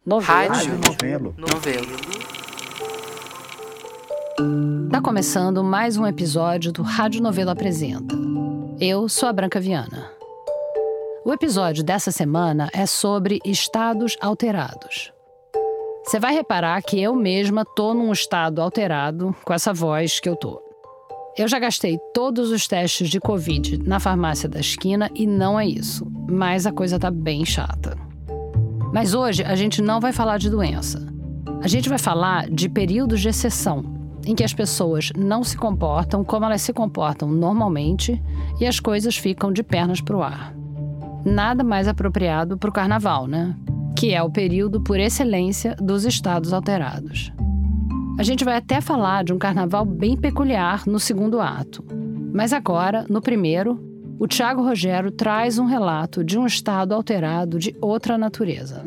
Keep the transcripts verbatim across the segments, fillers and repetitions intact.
Novelo. Rádio Novelo. Novelo. Tá começando mais um episódio do Rádio Novelo Apresenta. Eu sou a Branca Viana. O episódio dessa semana é sobre estados alterados. Você vai reparar que eu mesma tô num estado alterado com essa voz que eu tô. Eu já gastei todos os testes de Covid na farmácia da esquina e não é isso, mas a coisa tá bem chata. Mas hoje a gente não vai falar de doença. A gente vai falar de períodos de exceção, em que as pessoas não se comportam como elas se comportam normalmente e as coisas ficam de pernas pro ar. Nada mais apropriado pro carnaval, né? Que é o período por excelência dos estados alterados. A gente vai até falar de um carnaval bem peculiar no segundo ato. Mas agora, no primeiro, o Thiago Rogero traz um relato de um estado alterado de outra natureza.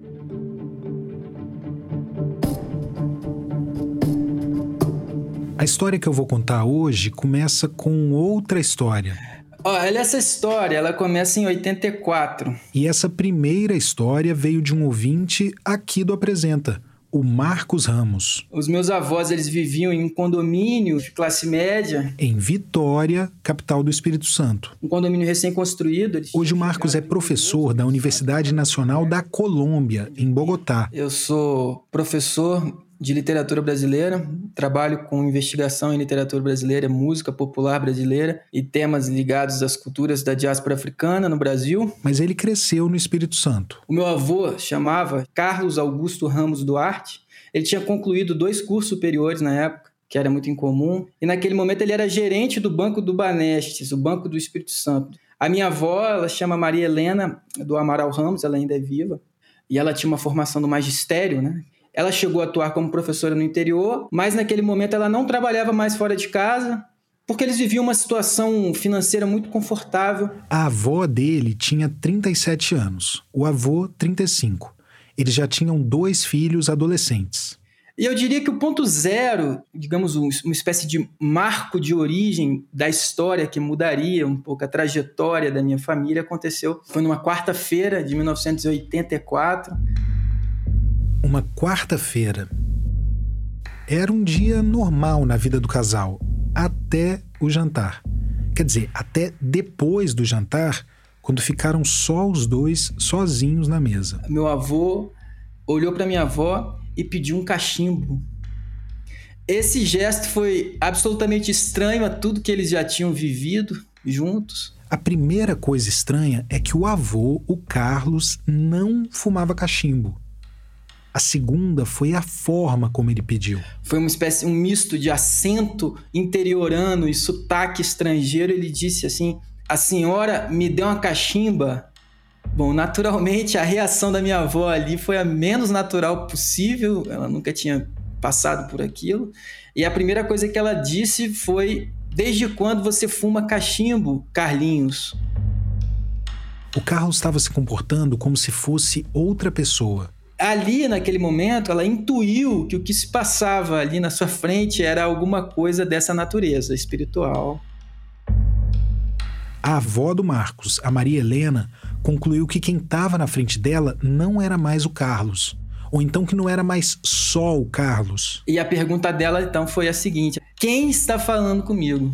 A história que eu vou contar hoje começa com outra história. Olha, essa história, ela começa em oitenta e quatro. E essa primeira história veio de um ouvinte aqui do Apresenta, o Marcos Ramos. Os meus avós, eles viviam em um condomínio de classe média. Em Vitória, capital do Espírito Santo. Um condomínio recém-construído. Hoje o Marcos é professor da Universidade Nacional da Colômbia, em Bogotá. Eu sou professor de literatura brasileira, trabalho com investigação em literatura brasileira, música popular brasileira e temas ligados às culturas da diáspora africana no Brasil. Mas ele cresceu no Espírito Santo. O meu avô chamava Carlos Augusto Ramos Duarte. Ele tinha concluído dois cursos superiores na época, que era muito incomum, e naquele momento ele era gerente do Banco do Banestes, o Banco do Espírito Santo. A minha avó, ela chama Maria Helena do Amaral Ramos, ela ainda é viva, e ela tinha uma formação no magistério, né? Ela chegou a atuar como professora no interior, mas naquele momento ela não trabalhava mais fora de casa, porque eles viviam uma situação financeira muito confortável. A avó dele tinha trinta e sete anos, o avô trinta e cinco. Eles já tinham dois filhos adolescentes. E eu diria que o ponto zero, digamos, uma espécie de marco de origem da história que mudaria um pouco a trajetória da minha família, aconteceu, foi numa quarta-feira de mil novecentos e oitenta e quatro. Uma quarta-feira. Era um dia normal na vida do casal, até o jantar. Quer dizer, até depois do jantar, quando ficaram só os dois sozinhos na mesa. Meu avô olhou para minha avó e pediu um cachimbo. Esse gesto foi absolutamente estranho a tudo que eles já tinham vivido juntos. A primeira coisa estranha é que o avô, o Carlos, não fumava cachimbo. A segunda foi a forma como ele pediu. Foi uma espécie, um misto de acento interiorano e sotaque estrangeiro. Ele disse assim: a senhora me deu uma cachimba? Bom, naturalmente a reação da minha avó ali foi a menos natural possível. Ela nunca tinha passado por aquilo. E a primeira coisa que ela disse foi: desde quando você fuma cachimbo, Carlinhos? O Carlos estava se comportando como se fosse outra pessoa. Ali, naquele momento, ela intuiu que o que se passava ali na sua frente era alguma coisa dessa natureza espiritual. A avó do Marcos, a Maria Helena, concluiu que quem estava na frente dela não era mais o Carlos. Ou então que não era mais só o Carlos. E a pergunta dela, então, foi a seguinte: quem está falando comigo?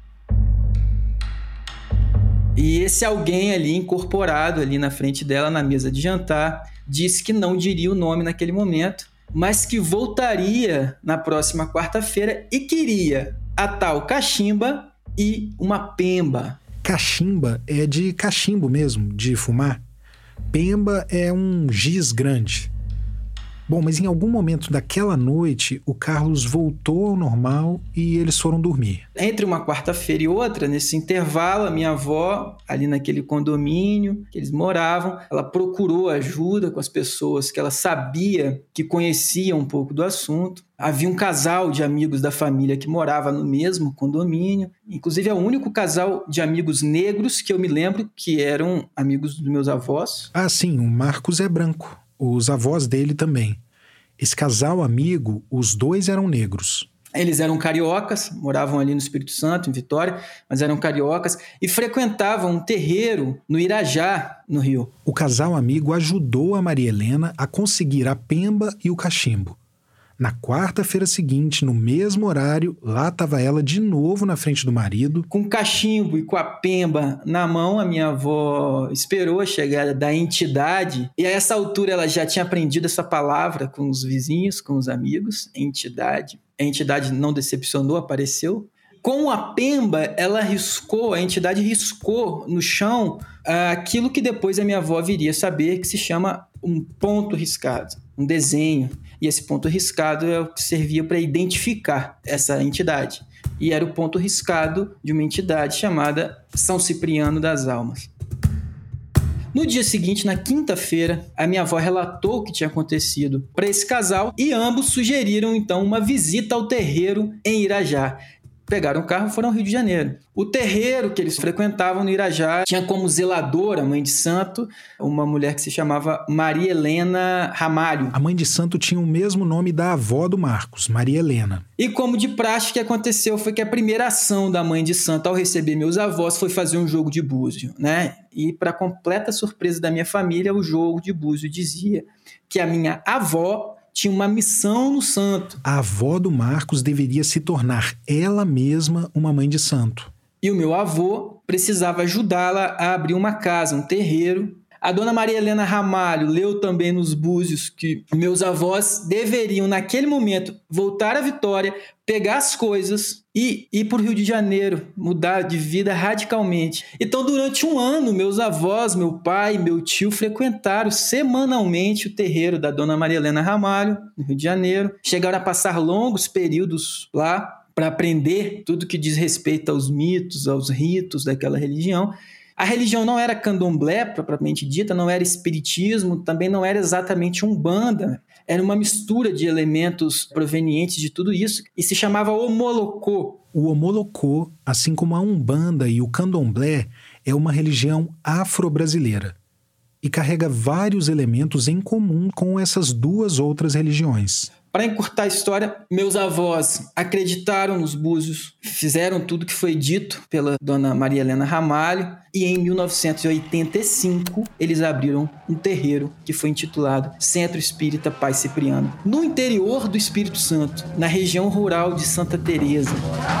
E esse alguém ali, incorporado ali na frente dela, na mesa de jantar, disse que não diria o nome naquele momento, mas que voltaria na próxima quarta-feira e queria a tal cachimba e uma pemba. Cachimba é de cachimbo mesmo, de fumar. Pemba é um giz grande. Bom, mas em algum momento daquela noite, o Carlos voltou ao normal e eles foram dormir. Entre uma quarta-feira e outra, nesse intervalo, a minha avó, ali naquele condomínio que eles moravam, ela procurou ajuda com as pessoas que ela sabia que conheciam um pouco do assunto. Havia um casal de amigos da família que morava no mesmo condomínio. Inclusive, é o único casal de amigos negros que eu me lembro que eram amigos dos meus avós. Ah, sim, o Marcos é branco. Os avós dele também. Esse casal amigo, os dois eram negros. Eles eram cariocas, moravam ali no Espírito Santo, em Vitória, mas eram cariocas e frequentavam um terreiro no Irajá, no Rio. O casal amigo ajudou a Maria Helena a conseguir a pemba e o cachimbo. Na quarta-feira seguinte, no mesmo horário, lá estava ela de novo na frente do marido. Com o cachimbo e com a pemba na mão, a minha avó esperou a chegada da entidade. E a essa altura ela já tinha aprendido essa palavra com os vizinhos, com os amigos, entidade. A entidade não decepcionou, apareceu. Com a pemba, ela riscou, a entidade riscou no chão aquilo que depois a minha avó viria a saber, que se chama um ponto riscado, um desenho. E esse ponto riscado é o que servia para identificar essa entidade. E era o ponto riscado de uma entidade chamada São Cipriano das Almas. No dia seguinte, na quinta-feira, a minha avó relatou o que tinha acontecido para esse casal e ambos sugeriram, então, uma visita ao terreiro em Irajá. Pegaram o carro e foram ao Rio de Janeiro. O terreiro que eles frequentavam no Irajá tinha como zeladora, mãe de santo, uma mulher que se chamava Maria Helena Ramalho. A mãe de santo tinha o mesmo nome da avó do Marcos, Maria Helena. E como de praxe, o que aconteceu foi que a primeira ação da mãe de santo ao receber meus avós foi fazer um jogo de búzio, né? E para completa surpresa da minha família, o jogo de búzio dizia que a minha avó tinha uma missão no santo. A avó do Marcos deveria se tornar ela mesma uma mãe de santo. E o meu avô precisava ajudá-la a abrir uma casa, um terreiro. A dona Maria Helena Ramalho leu também nos búzios que meus avós deveriam, naquele momento, voltar à Vitória, pegar as coisas e ir para o Rio de Janeiro, mudar de vida radicalmente. Então, durante um ano, meus avós, meu pai e meu tio frequentaram semanalmente o terreiro da dona Maria Helena Ramalho, no Rio de Janeiro. Chegaram a passar longos períodos lá para aprender tudo que diz respeito aos mitos, aos ritos daquela religião. A religião não era candomblé, propriamente dita, não era espiritismo, também não era exatamente umbanda. Era uma mistura de elementos provenientes de tudo isso e se chamava Omolocô. O Omolocô, assim como a umbanda e o candomblé, é uma religião afro-brasileira e carrega vários elementos em comum com essas duas outras religiões. Para encurtar a história, meus avós acreditaram nos búzios, fizeram tudo que foi dito pela dona Maria Helena Ramalho e em mil novecentos e oitenta e cinco eles abriram um terreiro que foi intitulado Centro Espírita Pai Cipriano, no interior do Espírito Santo, na região rural de Santa Teresa.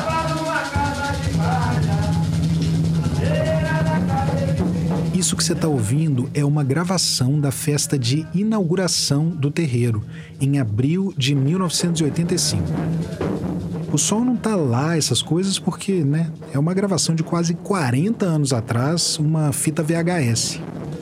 Isso que você está ouvindo é uma gravação da festa de inauguração do terreiro, em abril de mil novecentos e oitenta e cinco. O som não tá lá, essas coisas, porque, né, é uma gravação de quase quarenta anos atrás, uma fita V H S.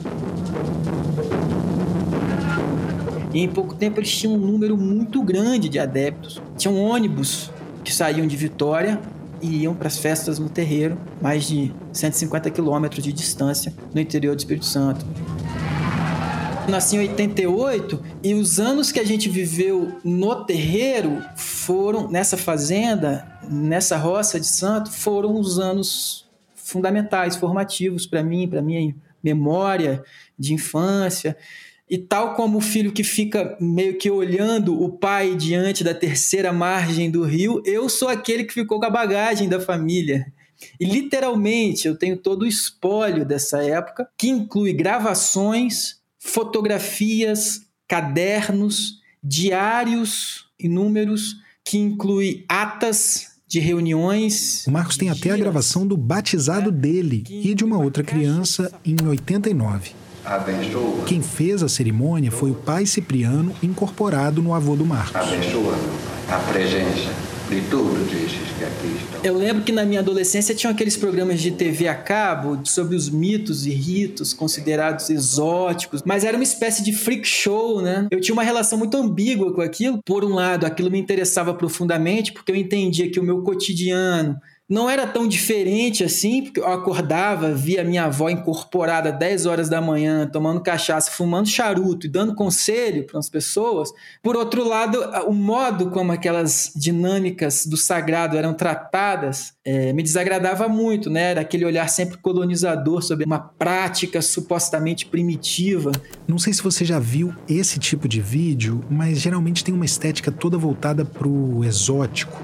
E em pouco tempo eles tinham um número muito grande de adeptos. Tinham ônibus que saíam de Vitória e iam para as festas no terreiro, mais de cento e cinquenta quilômetros de distância no interior do Espírito Santo. Nasci em oitenta e oito e os anos que a gente viveu no terreiro foram, nessa fazenda, nessa roça de santo, foram os anos fundamentais, formativos para mim, para minha memória de infância. E tal como o filho que fica meio que olhando o pai diante da terceira margem do rio, eu sou aquele que ficou com a bagagem da família. E literalmente eu tenho todo o espólio dessa época, que inclui gravações, fotografias, cadernos, diários inúmeros, que inclui atas de reuniões. O Marcos tem até a gravação do batizado dele e de uma outra criança em oitenta e nove. Abençoa. Quem fez a cerimônia foi o pai Cipriano, incorporado no avô do Marcos. Abençoa a presença de todos esses que aqui estão. Eu lembro que na minha adolescência tinham aqueles programas de T V a cabo sobre os mitos e ritos considerados exóticos, mas era uma espécie de freak show, né? Eu tinha uma relação muito ambígua com aquilo. Por um lado, aquilo me interessava profundamente, porque eu entendia que o meu cotidiano não era tão diferente assim, porque eu acordava, via minha avó incorporada às dez horas da manhã, tomando cachaça, fumando charuto e dando conselho para as pessoas. Por outro lado, o modo como aquelas dinâmicas do sagrado eram tratadas é, me desagradava muito, né? Era aquele olhar sempre colonizador sobre uma prática supostamente primitiva. Não sei se você já viu esse tipo de vídeo, mas geralmente tem uma estética toda voltada para o exótico.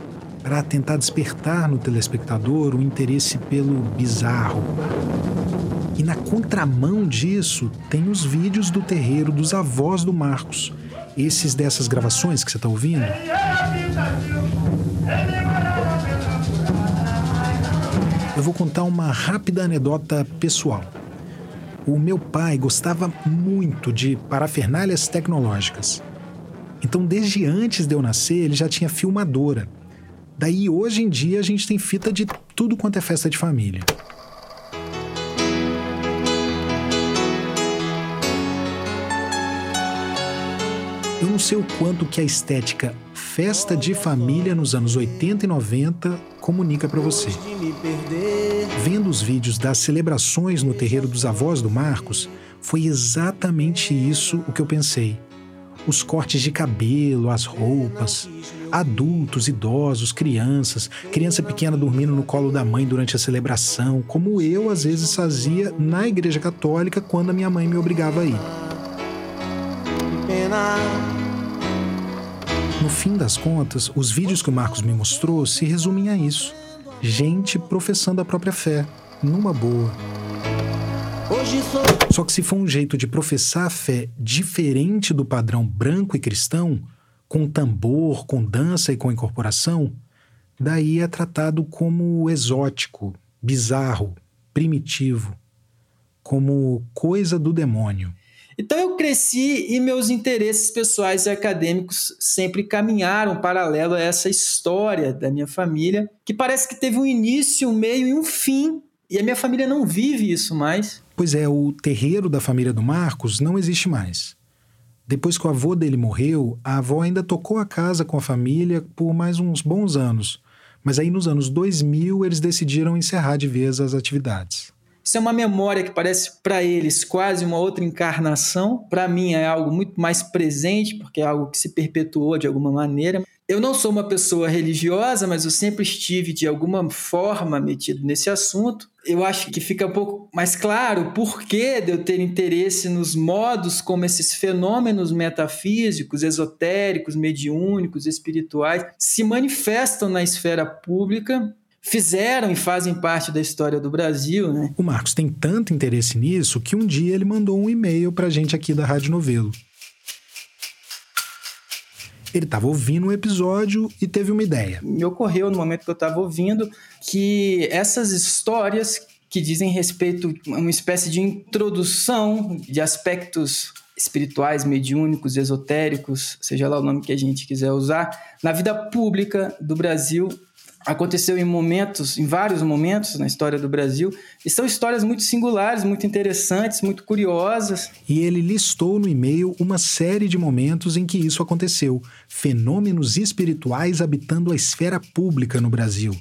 para tentar despertar no telespectador o interesse pelo bizarro. E na contramão disso, tem os vídeos do terreiro dos avós do Marcos. Esses dessas gravações que você está ouvindo. Eu vou contar uma rápida anedota pessoal. O meu pai gostava muito de parafernálias tecnológicas. Então, desde antes de eu nascer, ele já tinha filmadora. Daí, hoje em dia, a gente tem fita de tudo quanto é festa de família. Eu não sei o quanto que a estética festa de família nos anos oitenta e noventa comunica para você. Vendo os vídeos das celebrações no terreiro dos avós do Marcos, foi exatamente isso o que eu pensei. Os cortes de cabelo, as roupas, adultos, idosos, crianças, criança pequena dormindo no colo da mãe durante a celebração, como eu às vezes fazia na igreja católica quando a minha mãe me obrigava a ir. No fim das contas, os vídeos que o Marcos me mostrou se resumem a isso. Gente professando a própria fé, numa boa. Só que se for um jeito de professar a fé diferente do padrão branco e cristão, com tambor, com dança e com incorporação, daí é tratado como exótico, bizarro, primitivo, como coisa do demônio. Então eu cresci e meus interesses pessoais e acadêmicos sempre caminharam paralelo a essa história da minha família, que parece que teve um início, um meio e um fim, e a minha família não vive isso mais. Pois é, o terreiro da família do Marcos não existe mais. Depois que o avô dele morreu, a avó ainda tocou a casa com a família por mais uns bons anos, mas aí nos anos dois mil eles decidiram encerrar de vez as atividades. Isso é uma memória que parece para eles quase uma outra encarnação. Para mim é algo muito mais presente, porque é algo que se perpetuou de alguma maneira. Eu não sou uma pessoa religiosa, mas eu sempre estive de alguma forma metido nesse assunto. Eu acho que fica um pouco mais claro o porquê de eu ter interesse nos modos como esses fenômenos metafísicos, esotéricos, mediúnicos, espirituais se manifestam na esfera pública. Fizeram e fazem parte da história do Brasil, né? O Marcos tem tanto interesse nisso que um dia ele mandou um e-mail pra gente aqui da Rádio Novelo. Ele estava ouvindo um episódio e teve uma ideia. Me ocorreu no momento que eu estava ouvindo que essas histórias que dizem respeito a uma espécie de introdução de aspectos espirituais, mediúnicos, esotéricos, seja lá o nome que a gente quiser usar, na vida pública do Brasil. Aconteceu em momentos, em vários momentos na história do Brasil, e são histórias muito singulares, muito interessantes, muito curiosas. E ele listou no e-mail uma série de momentos em que isso aconteceu, fenômenos espirituais habitando a esfera pública no Brasil.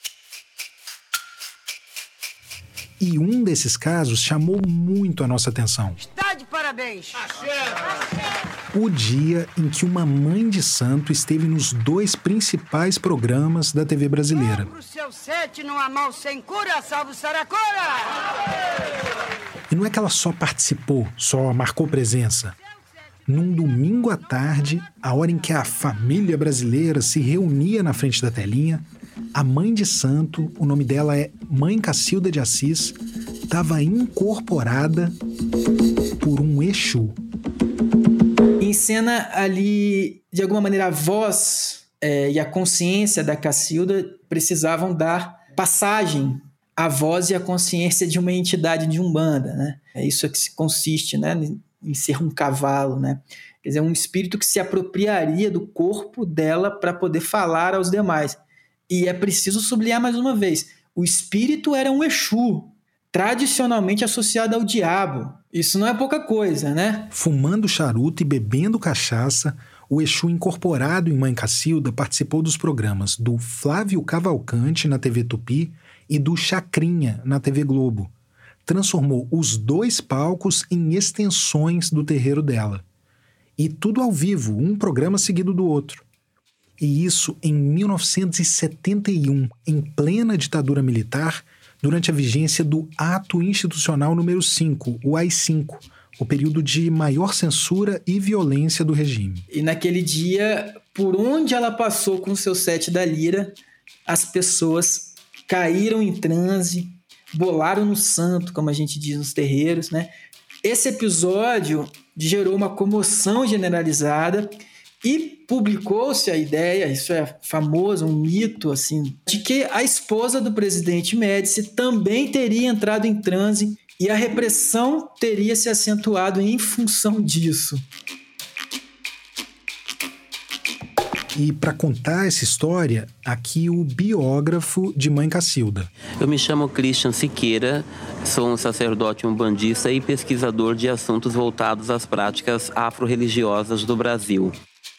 E um desses casos chamou muito a nossa atenção. Está de parabéns! O dia em que uma mãe de santo esteve nos dois principais programas da T V brasileira. Pro seu sete, não há mal sem cura, salve Saracura! E não é que ela só participou, só marcou presença. Num domingo à tarde, a hora em que a família brasileira se reunia na frente da telinha, a mãe de santo, o nome dela é Mãe Cacilda de Assis, estava incorporada por um Exu. Em cena ali, de alguma maneira, a voz é, e a consciência da Cacilda precisavam dar passagem à voz e à consciência de uma entidade de Umbanda, né? É isso que consiste, né, em ser um cavalo, né? Quer dizer, um espírito que se apropriaria do corpo dela para poder falar aos demais. E é preciso sublinhar mais uma vez, o espírito era um Exu, tradicionalmente associado ao diabo. Isso não é pouca coisa, né? Fumando charuto e bebendo cachaça, o Exu incorporado em Mãe Cacilda participou dos programas do Flávio Cavalcante na T V Tupi e do Chacrinha na T V Globo. Transformou os dois palcos em extensões do terreiro dela. E tudo ao vivo, um programa seguido do outro. E isso em mil novecentos e setenta e um, em plena ditadura militar, durante a vigência do Ato Institucional número cinco, o A I cinco, o período de maior censura e violência do regime. E naquele dia, por onde ela passou com o seu sete da lira, as pessoas caíram em transe, bolaram no santo, como a gente diz nos terreiros, né? Esse episódio gerou uma comoção generalizada e publicou-se a ideia, isso é famoso, um mito, assim, de que a esposa do presidente Médici também teria entrado em transe e a repressão teria se acentuado em função disso. E para contar essa história, aqui o biógrafo de Mãe Cacilda. Eu me chamo Christian Siqueira, sou um sacerdote umbandista e pesquisador de assuntos voltados às práticas afro-religiosas do Brasil.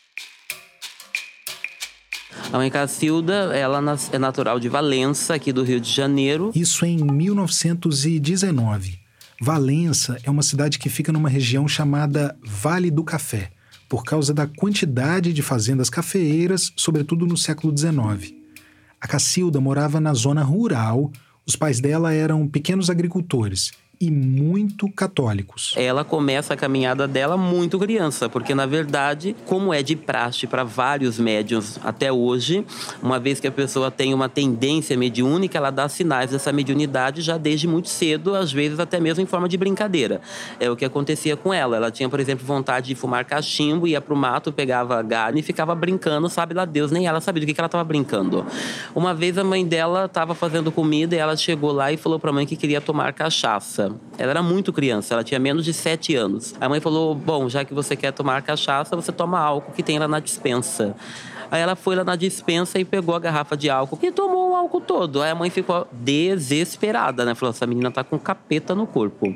A Mãe Cacilda, ela é natural de Valença, aqui do Rio de Janeiro. Isso em mil novecentos e dezenove. Valença é uma cidade que fica numa região chamada Vale do Café, por causa da quantidade de fazendas cafeeiras, sobretudo no século dezenove. A Cacilda morava na zona rural, os pais dela eram pequenos agricultores e muito católicos. Ela começa a caminhada dela muito criança, porque, na verdade, como é de praxe para vários médiuns até hoje, uma vez que a pessoa tem uma tendência mediúnica, ela dá sinais dessa mediunidade já desde muito cedo, às vezes até mesmo em forma de brincadeira. É o que acontecia com ela. Ela tinha, por exemplo, vontade de fumar cachimbo, ia pro mato, pegava galho e ficava brincando, sabe lá Deus, nem ela sabia do que ela estava brincando. Uma vez a mãe dela estava fazendo comida e ela chegou lá e falou para a mãe que queria tomar cachaça. Ela era muito criança, ela tinha menos de sete anos. A mãe falou, bom, já que você quer tomar cachaça, você toma álcool que tem lá na dispensa. Aí ela foi lá na dispensa e pegou a garrafa de álcool e tomou o álcool todo. Aí a mãe ficou desesperada, né? Falou, essa menina tá com capeta no corpo.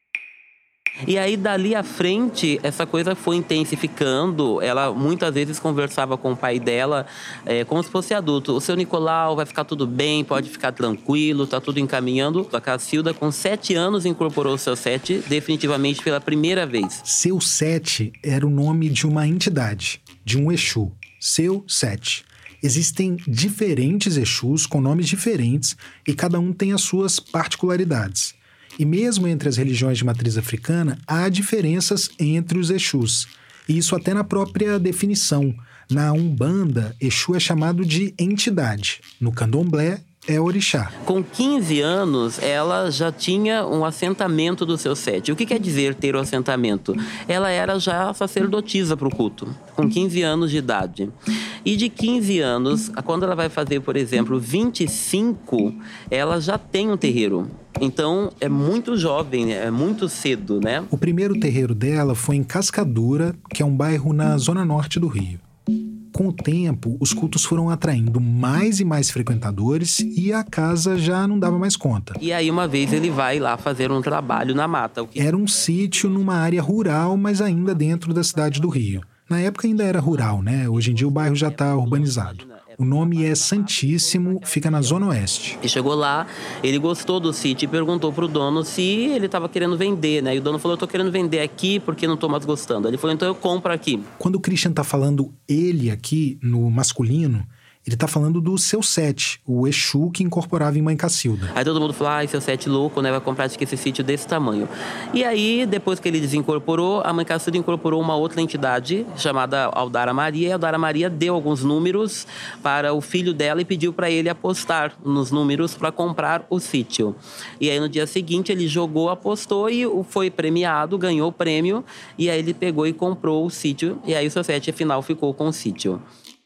E aí, dali à frente, essa coisa foi intensificando. Ela muitas vezes conversava com o pai dela é, como se fosse adulto. O seu Nicolau, vai ficar tudo bem, pode ficar tranquilo, tá tudo encaminhando. A Cacilda, com sete anos, incorporou o seu sete definitivamente pela primeira vez. Seu sete era o nome de uma entidade, de um Exu. Seu sete. Existem diferentes Exus com nomes diferentes e cada um tem as suas particularidades. E mesmo entre as religiões de matriz africana, há diferenças entre os Exus. E isso até na própria definição. Na Umbanda, Exu é chamado de entidade. No Candomblé, é orixá. Com quinze anos, ela já tinha um assentamento do seu sete. O que quer dizer ter o assentamento? Ela era já sacerdotisa para o culto, com quinze anos de idade. E de quinze anos, quando ela vai fazer, por exemplo, vinte e cinco, ela já tem um terreiro. Então, é muito jovem, é muito cedo, né? O primeiro terreiro dela foi em Cascadura, que é um bairro na zona norte do Rio. Com o tempo, os cultos foram atraindo mais e mais frequentadores e a casa já não dava mais conta. E aí, uma vez, ele vai lá fazer um trabalho na mata. O que... Era um sítio numa área rural, mas ainda dentro da cidade do Rio. Na época ainda era rural, né? Hoje em dia o bairro já está urbanizado. O nome é Santíssimo, fica na Zona Oeste. E chegou lá, ele gostou do sítio e perguntou pro dono se ele estava querendo vender, né? E o dono falou, eu tô querendo vender aqui porque não tô mais gostando. Ele falou, então eu compro aqui. Quando o Christian tá falando ele aqui, no masculino, ele tá falando do seu sete, o Exu que incorporava em Mãe Cacilda. Aí todo mundo falou, ai, seu sete louco, né? Vai comprar esse sítio desse tamanho. E aí, depois que ele desincorporou, a Mãe Cacilda incorporou uma outra entidade chamada Aldara Maria. E a Aldara Maria deu alguns números para o filho dela e pediu para ele apostar nos números para comprar o sítio. E aí, no dia seguinte, ele jogou, apostou e foi premiado, ganhou o prêmio. E aí, ele pegou e comprou o sítio. E aí, o seu sete, afinal, ficou com o sítio.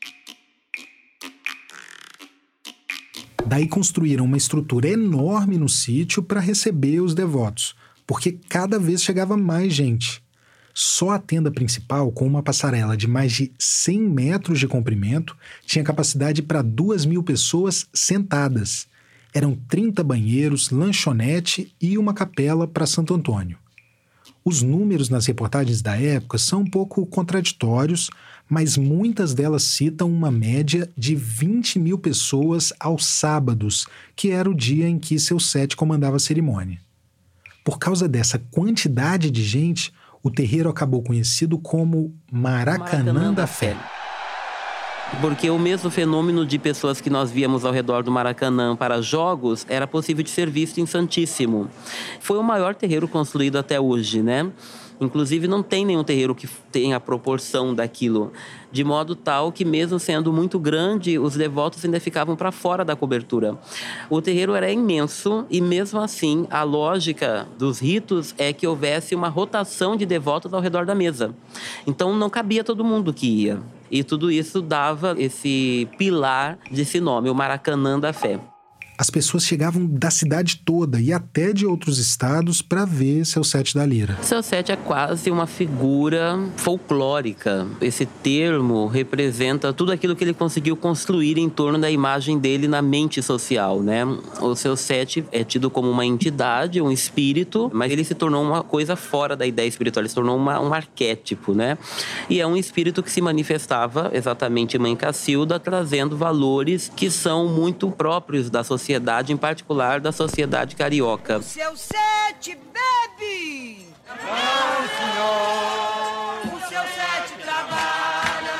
Daí construíram uma estrutura enorme no sítio para receber os devotos, porque cada vez chegava mais gente. Só a tenda principal, com uma passarela de mais de cem metros de comprimento, tinha capacidade para duas mil pessoas sentadas. Eram trinta banheiros, lanchonete e uma capela para Santo Antônio. Os números nas reportagens da época são um pouco contraditórios, mas muitas delas citam uma média de vinte mil pessoas aos sábados, que era o dia em que seu sete comandava a cerimônia. Por causa dessa quantidade de gente, o terreiro acabou conhecido como Maracanã, Maracanã da Fé. Porque o mesmo fenômeno de pessoas que nós víamos ao redor do Maracanã para jogos era possível de ser visto em Santíssimo. Foi o maior terreiro construído até hoje, né? Inclusive, não tem nenhum terreiro que tenha a proporção daquilo. De modo tal que, mesmo sendo muito grande, os devotos ainda ficavam para fora da cobertura. O terreiro era imenso e, mesmo assim, a lógica dos ritos é que houvesse uma rotação de devotos ao redor da mesa. Então, não cabia todo mundo que ia. E tudo isso dava esse pilar desse nome, o Maracanã da Fé. As pessoas chegavam da cidade toda e até de outros estados para ver Seu Sete da Lira. Seu Sete é quase uma figura folclórica. Esse termo representa tudo aquilo que ele conseguiu construir em torno da imagem dele na mente social, né? O Seu Sete é tido como uma entidade, um espírito, mas ele se tornou uma coisa fora da ideia espiritual, ele se tornou uma, um arquétipo, né? E é um espírito que se manifestava exatamente em Mãe Cacilda, trazendo valores que são muito próprios da sociedade. Sociedade, em particular da sociedade carioca. O Seu Sete bebe! Não, senhor! O Seu Sete trabalha!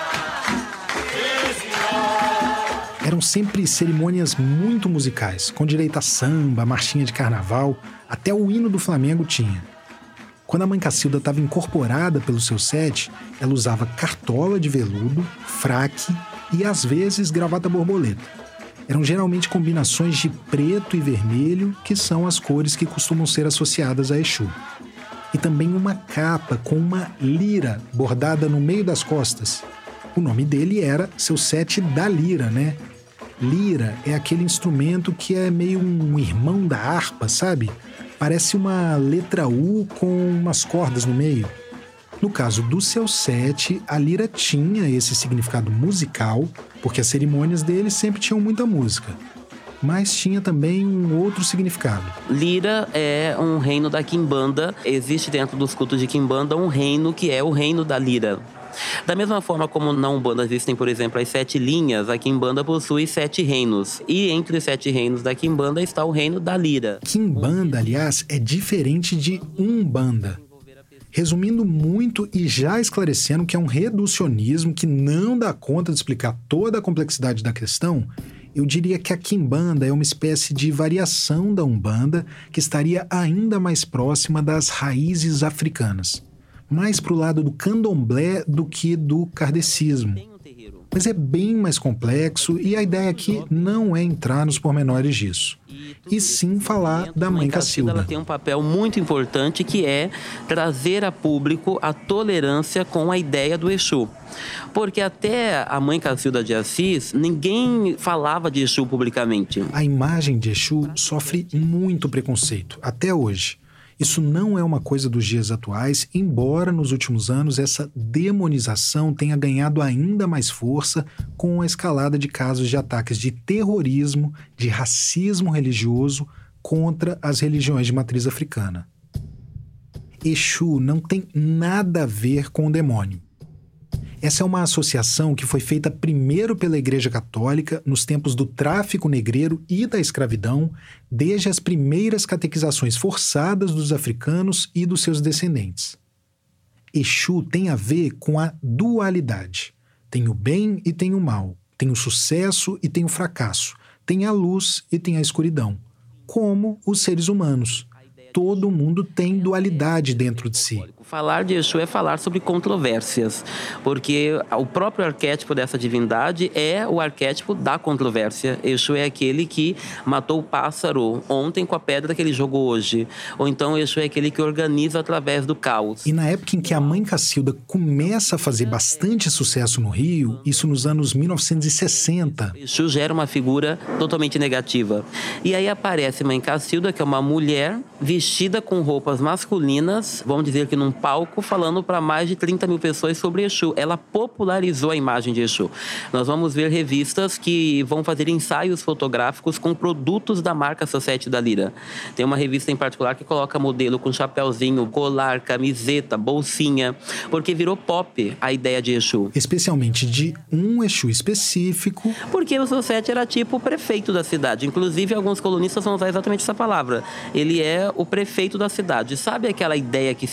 Sim, senhor! Eram sempre cerimônias muito musicais, com direito a samba, marchinha de carnaval, até o hino do Flamengo tinha. Quando a Mãe Cacilda estava incorporada pelo Seu Sete, ela usava cartola de veludo, fraque e, às vezes, gravata borboleta. Eram geralmente combinações de preto e vermelho, que são as cores que costumam ser associadas a Exu. E também uma capa com uma lira bordada no meio das costas. O nome dele era Seu Sete da Lira, né? Lira é aquele instrumento que é meio um irmão da harpa, sabe? Parece uma letra U com umas cordas no meio. No caso do Seu Sete, a lira tinha esse significado musical, porque as cerimônias dele sempre tinham muita música. Mas tinha também um outro significado. Lira é um reino da Quimbanda. Existe dentro dos cultos de Quimbanda um reino que é o reino da lira. Da mesma forma como na Umbanda existem, por exemplo, as sete linhas, a Quimbanda possui sete reinos. E entre os sete reinos da Quimbanda está o reino da lira. Quimbanda, aliás, é diferente de Umbanda. Resumindo muito e já esclarecendo que é um reducionismo que não dá conta de explicar toda a complexidade da questão, eu diria que a Quimbanda é uma espécie de variação da Umbanda que estaria ainda mais próxima das raízes africanas. Mais para o lado do candomblé do que do kardecismo. Mas é bem mais complexo e a ideia aqui não é entrar nos pormenores disso, e sim falar da Mãe Cacilda. Ela tem um papel muito importante que é trazer a público a tolerância com a ideia do Exu. Porque até a Mãe Cacilda de Assis, ninguém falava de Exu publicamente. A imagem de Exu sofre muito preconceito, até hoje. Isso não é uma coisa dos dias atuais, embora nos últimos anos essa demonização tenha ganhado ainda mais força com a escalada de casos de ataques de terrorismo, de racismo religioso contra as religiões de matriz africana. Exu não tem nada a ver com o demônio. Essa é uma associação que foi feita primeiro pela Igreja Católica nos tempos do tráfico negreiro e da escravidão, desde as primeiras catequizações forçadas dos africanos e dos seus descendentes. Exu tem a ver com a dualidade. Tem o bem e tem o mal. Tem o sucesso e tem o fracasso. Tem a luz e tem a escuridão. Como os seres humanos. Todo mundo tem dualidade dentro de si. Falar de Exu é falar sobre controvérsias, porque o próprio arquétipo dessa divindade é o arquétipo da controvérsia. Exu é aquele que matou o pássaro ontem com a pedra que ele jogou hoje. Ou então Exu é aquele que organiza através do caos. E na época em que a Mãe Cacilda começa a fazer bastante sucesso no Rio, isso nos anos mil novecentos e sessenta. Exu gera uma figura totalmente negativa. E aí aparece Mãe Cacilda, que é uma mulher vestida com roupas masculinas, vamos dizer que num palco, falando para mais de trinta mil pessoas sobre Exu. Ela popularizou a imagem de Exu. Nós vamos ver revistas que vão fazer ensaios fotográficos com produtos da marca Seu Sete da Lira. Tem uma revista em particular que coloca modelo com chapéuzinho, colar, camiseta, bolsinha, porque virou pop a ideia de Exu. Especialmente de um Exu específico. Porque o Seu Sete era tipo o prefeito da cidade. Inclusive, alguns colunistas vão usar exatamente essa palavra. Ele é o prefeito da cidade. Sabe aquela ideia que se tem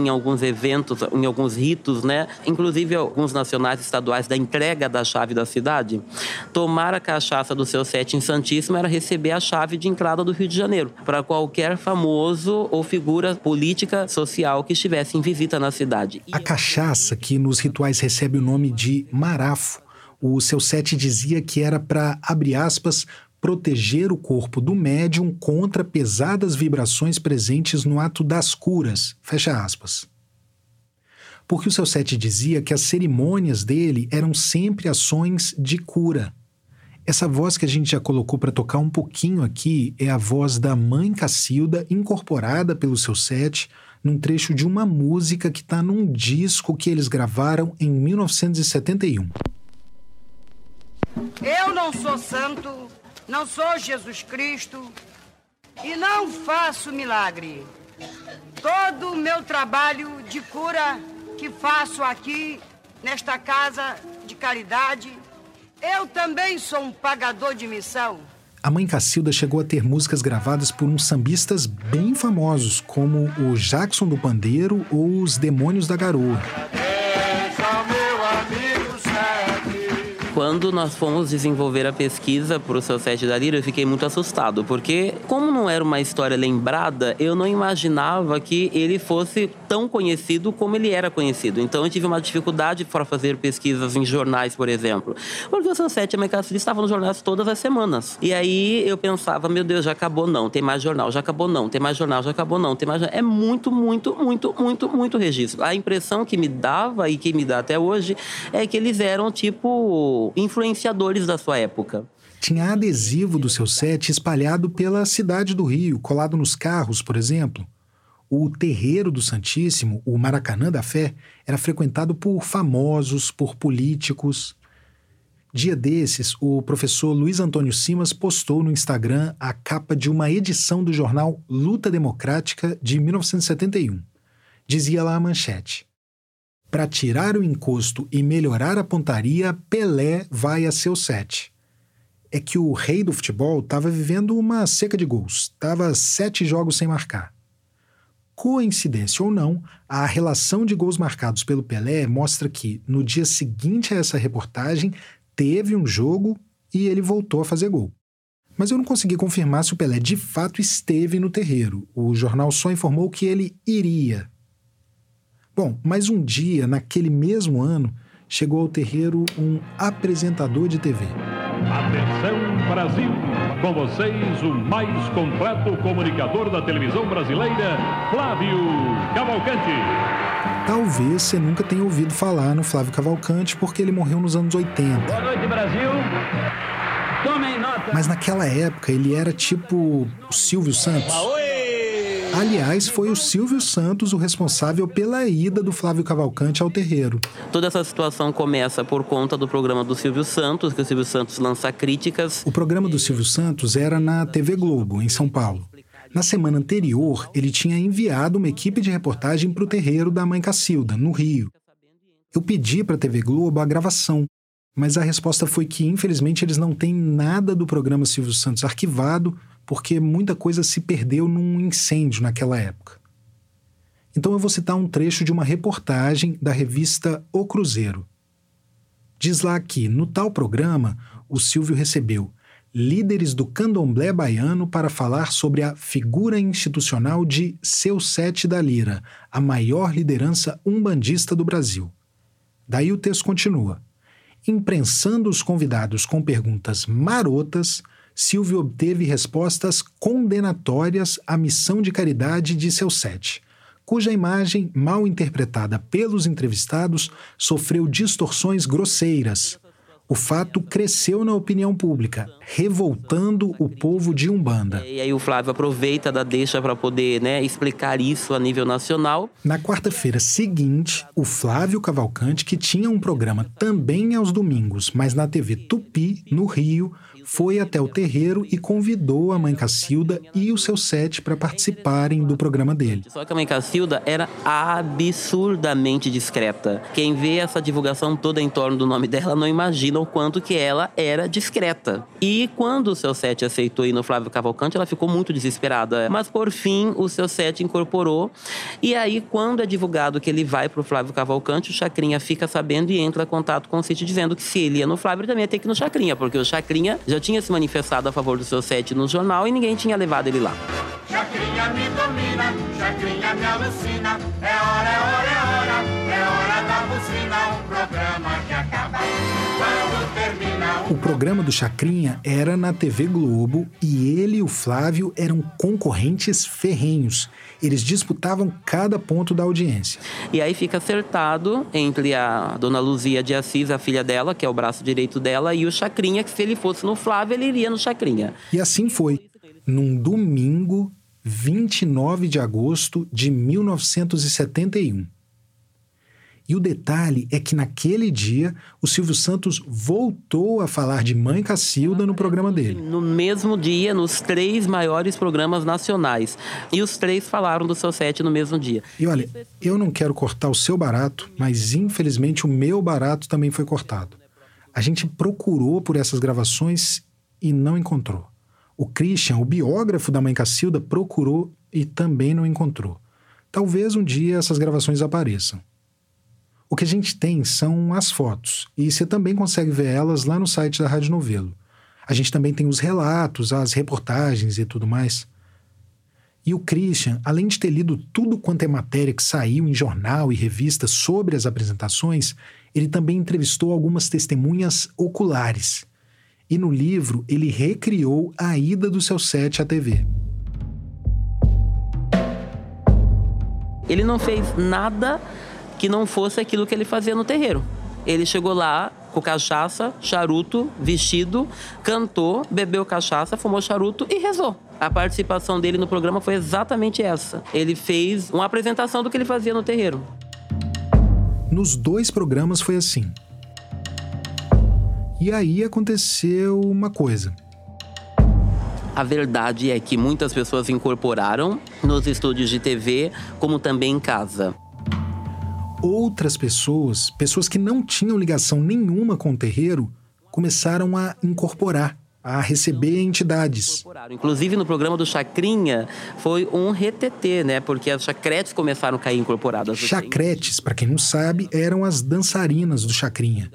em alguns eventos, em alguns ritos, né? Inclusive alguns nacionais e estaduais da entrega da chave da cidade. Tomar a cachaça do seu set em Santíssimo era receber a chave de entrada do Rio de Janeiro para qualquer famoso ou figura política, social que estivesse em visita na cidade. A cachaça, que nos rituais recebe o nome de marafo, o seu set dizia que era para, abre aspas, proteger o corpo do médium contra pesadas vibrações presentes no ato das curas, fecha aspas. Porque o seu set dizia que as cerimônias dele eram sempre ações de cura. Essa voz que a gente já colocou para tocar um pouquinho aqui é a voz da Mãe Cacilda, incorporada pelo seu set, num trecho de uma música que está num disco que eles gravaram em mil novecentos e setenta e um. Eu não sou santo, não sou Jesus Cristo e não faço milagre. Todo o meu trabalho de cura que faço aqui, nesta casa de caridade, eu também sou um pagador de missão. A Mãe Cacilda chegou a ter músicas gravadas por uns sambistas bem famosos, como o Jackson do Pandeiro ou os Demônios da Garoa. Quando nós fomos desenvolver a pesquisa para o seu set da Lira, eu fiquei muito assustado, porque como não era uma história lembrada, eu não imaginava que ele fosse tão conhecido como ele era conhecido. Então eu tive uma dificuldade para fazer pesquisas em jornais, por exemplo, porque o seu set e a Mãe Cacilda estavam nos jornais todas as semanas. E aí eu pensava, meu Deus, já acabou não, tem mais jornal, já acabou não, tem mais jornal, já acabou não, tem mais jornal. É muito, muito, muito, muito, muito registro. A impressão que me dava e que me dá até hoje é que eles eram tipo influenciadores da sua época. Tinha adesivo do seu set espalhado pela cidade do Rio, colado nos carros, por exemplo. O terreiro do Santíssimo, o Maracanã da Fé, era frequentado por famosos, por políticos. Dia desses, o professor Luiz Antônio Simas postou no Instagram a capa de uma edição do jornal Luta Democrática de mil novecentos e setenta e um. Dizia lá a manchete: para tirar o encosto e melhorar a pontaria, Pelé vai a seu set. É que o rei do futebol estava vivendo uma seca de gols, estava sete jogos sem marcar. Coincidência ou não, a relação de gols marcados pelo Pelé mostra que, no dia seguinte a essa reportagem, teve um jogo e ele voltou a fazer gol. Mas eu não consegui confirmar se o Pelé de fato esteve no terreiro. O jornal só informou que ele iria. Bom, mas um dia, naquele mesmo ano, chegou ao terreiro um apresentador de T V. Atenção, Brasil! Com vocês, o mais completo comunicador da televisão brasileira, Flávio Cavalcante. Talvez você nunca tenha ouvido falar no Flávio Cavalcante, porque ele morreu nos anos oitenta. Boa noite, Brasil! Tomem nota! Mas naquela época, ele era tipo o Silvio Santos. Aliás, foi o Silvio Santos o responsável pela ida do Flávio Cavalcante ao terreiro. Toda essa situação começa por conta do programa do Silvio Santos, que o Silvio Santos lança críticas. O programa do Silvio Santos era na T V Globo, em São Paulo. Na semana anterior, ele tinha enviado uma equipe de reportagem para o terreiro da Mãe Cacilda, no Rio. Eu pedi para a T V Globo a gravação, mas a resposta foi que, infelizmente, eles não têm nada do programa Silvio Santos arquivado, porque muita coisa se perdeu num incêndio naquela época. Então eu vou citar um trecho de uma reportagem da revista O Cruzeiro. Diz lá que, no tal programa, o Silvio recebeu líderes do candomblé baiano para falar sobre a figura institucional de Seu Sete da Lira, a maior liderança umbandista do Brasil. Daí o texto continua. Imprensando os convidados com perguntas marotas, Silvio obteve respostas condenatórias à missão de caridade de Seu Sete, cuja imagem, mal interpretada pelos entrevistados, sofreu distorções grosseiras. O fato cresceu na opinião pública, revoltando o povo de Umbanda. E aí o Flávio aproveita da deixa para poder, né, explicar isso a nível nacional. Na quarta-feira seguinte, o Flávio Cavalcante, que tinha um programa também aos domingos, mas na T V Tupi, no Rio, foi até o terreiro e convidou a Mãe Cacilda e o seu set para participarem do programa dele. Só que a Mãe Cacilda era absurdamente discreta. Quem vê essa divulgação toda em torno do nome dela não imagina imagina o quanto que ela era discreta. E quando o seu Sete aceitou ir no Flávio Cavalcante, ela ficou muito desesperada. Mas, por fim, o seu Sete incorporou. E aí, quando é divulgado que ele vai pro Flávio Cavalcante, o Chacrinha fica sabendo e entra em contato com o City, dizendo que se ele ia no Flávio, ele também ia ter que ir no Chacrinha, porque o Chacrinha já tinha se manifestado a favor do seu Sete no jornal e ninguém tinha levado ele lá. Chacrinha me domina, Chacrinha me alucina, é hora, é hora, é hora, é hora da buzina, um programa que acaba quando termina. O programa do Chacrinha era na T V Globo e ele e o Flávio eram concorrentes ferrenhos. Eles disputavam cada ponto da audiência. E aí fica acertado entre a dona Luzia de Assis, a filha dela, que é o braço direito dela, e o Chacrinha, que se ele fosse no Flávio, ele iria no Chacrinha. E assim foi. Num domingo, vinte e nove de agosto de mil novecentos e setenta e um. E o detalhe é que naquele dia o Silvio Santos voltou a falar de Mãe Cacilda no programa dele. No mesmo dia, nos três maiores programas nacionais. E os três falaram do seu Sete no mesmo dia. E olha, eu não quero cortar o seu barato, mas infelizmente o meu barato também foi cortado. A gente procurou por essas gravações e não encontrou. O Christian, o biógrafo da Mãe Cacilda, procurou e também não encontrou. Talvez um dia essas gravações apareçam. O que a gente tem são as fotos, e você também consegue ver elas lá no site da Rádio Novelo. A gente também tem os relatos, as reportagens e tudo mais. E o Christian, além de ter lido tudo quanto é matéria que saiu em jornal e revista sobre as apresentações, ele também entrevistou algumas testemunhas oculares. E no livro, ele recriou a ida do seu Sete à T V. Ele não fez nada que não fosse aquilo que ele fazia no terreiro. Ele chegou lá com cachaça, charuto, vestido, cantou, bebeu cachaça, fumou charuto e rezou. A participação dele no programa foi exatamente essa. Ele fez uma apresentação do que ele fazia no terreiro. Nos dois programas foi assim. E aí aconteceu uma coisa. A verdade é que muitas pessoas incorporaram nos estúdios de T V, como também em casa. Outras pessoas, pessoas que não tinham ligação nenhuma com o terreiro, começaram a incorporar, a receber entidades. Inclusive no programa do Chacrinha foi um retetê, né? Porque as chacretes começaram a cair incorporadas. Chacretes, para quem não sabe, eram as dançarinas do Chacrinha.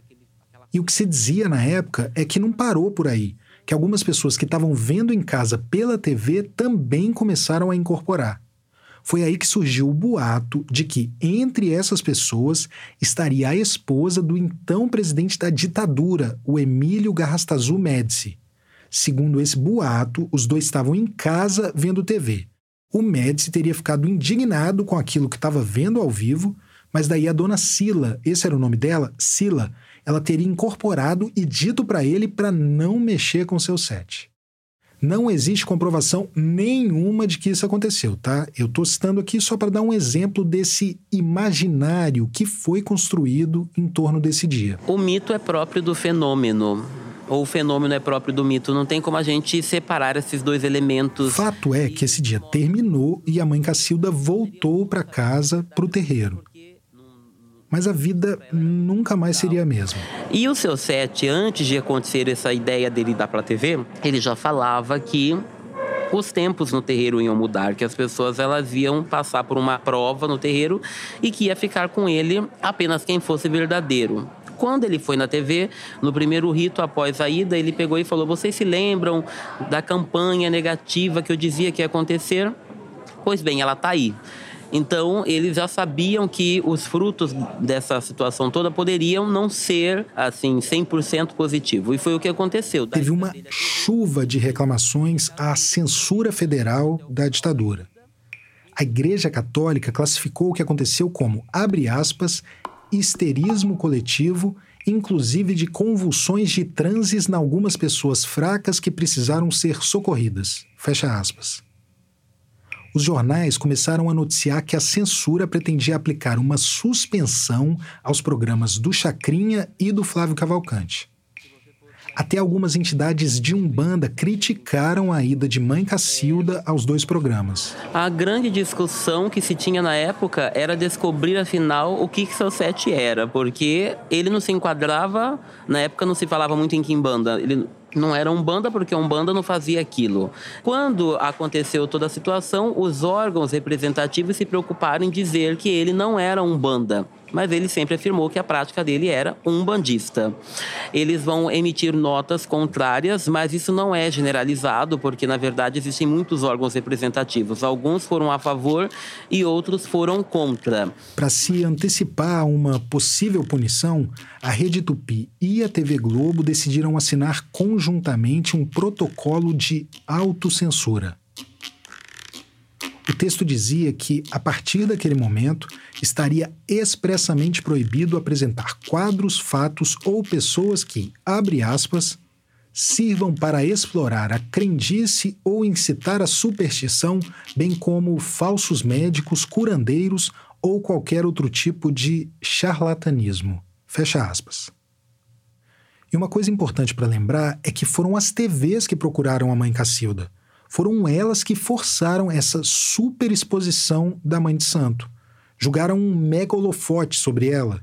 E o que se dizia na época é que não parou por aí, que algumas pessoas que estavam vendo em casa pela T V também começaram a incorporar. Foi aí que surgiu o boato de que, entre essas pessoas, estaria a esposa do então presidente da ditadura, o Emílio Garrastazu Médici. Segundo esse boato, os dois estavam em casa vendo T V. O Médici teria ficado indignado com aquilo que estava vendo ao vivo, mas daí a dona Sila, esse era o nome dela, Sila, ela teria incorporado e dito para ele para não mexer com seu Sete. Não existe comprovação nenhuma de que isso aconteceu, tá? Eu estou citando aqui só para dar um exemplo desse imaginário que foi construído em torno desse dia. O mito é próprio do fenômeno, ou o fenômeno é próprio do mito. Não tem como a gente separar esses dois elementos. Fato é que esse dia terminou e a Mãe Cacilda voltou para casa, para o terreiro. Mas a vida nunca mais seria a mesma. E o seu Sete, antes de acontecer essa ideia dele dar para a T V, ele já falava que os tempos no terreiro iam mudar, que as pessoas elas iam passar por uma prova no terreiro e que ia ficar com ele apenas quem fosse verdadeiro. Quando ele foi na T V, no primeiro rito após a ida, ele pegou e falou: vocês se lembram da campanha negativa que eu dizia que ia acontecer? Pois bem, ela está aí. Então, eles já sabiam que os frutos dessa situação toda poderiam não ser, assim, cem por cento positivo. E foi o que aconteceu. Teve uma chuva de reclamações à censura federal da ditadura. A Igreja Católica classificou o que aconteceu como, abre aspas, histerismo coletivo, inclusive de convulsões de transes em algumas pessoas fracas que precisaram ser socorridas. Fecha aspas. Os jornais começaram a noticiar que a censura pretendia aplicar uma suspensão aos programas do Chacrinha e do Flávio Cavalcante. Até algumas entidades de Umbanda criticaram a ida de Mãe Cacilda aos dois programas. A grande discussão que se tinha na época era descobrir, afinal, o que que Seu Sete era, porque ele não se enquadrava, na época não se falava muito em quimbanda, ele não era Umbanda porque a Umbanda não fazia aquilo. Quando aconteceu toda a situação, os órgãos representativos se preocuparam em dizer que ele não era Umbanda, mas ele sempre afirmou que a prática dele era umbandista. Eles vão emitir notas contrárias, mas isso não é generalizado, porque, na verdade, existem muitos órgãos representativos. Alguns foram a favor e outros foram contra. Para se antecipar a uma possível punição, a Rede Tupi e a T V Globo decidiram assinar conjuntamente um protocolo de autocensura. O texto dizia que, a partir daquele momento, estaria expressamente proibido apresentar quadros, fatos ou pessoas que, abre aspas, sirvam para explorar a crendice ou incitar a superstição, bem como falsos médicos, curandeiros ou qualquer outro tipo de charlatanismo. Fecha aspas. E uma coisa importante para lembrar é que foram as T Vs que procuraram a Mãe Cacilda. Foram elas que forçaram essa superexposição da Mãe de Santo. Julgaram um mega holofote sobre ela.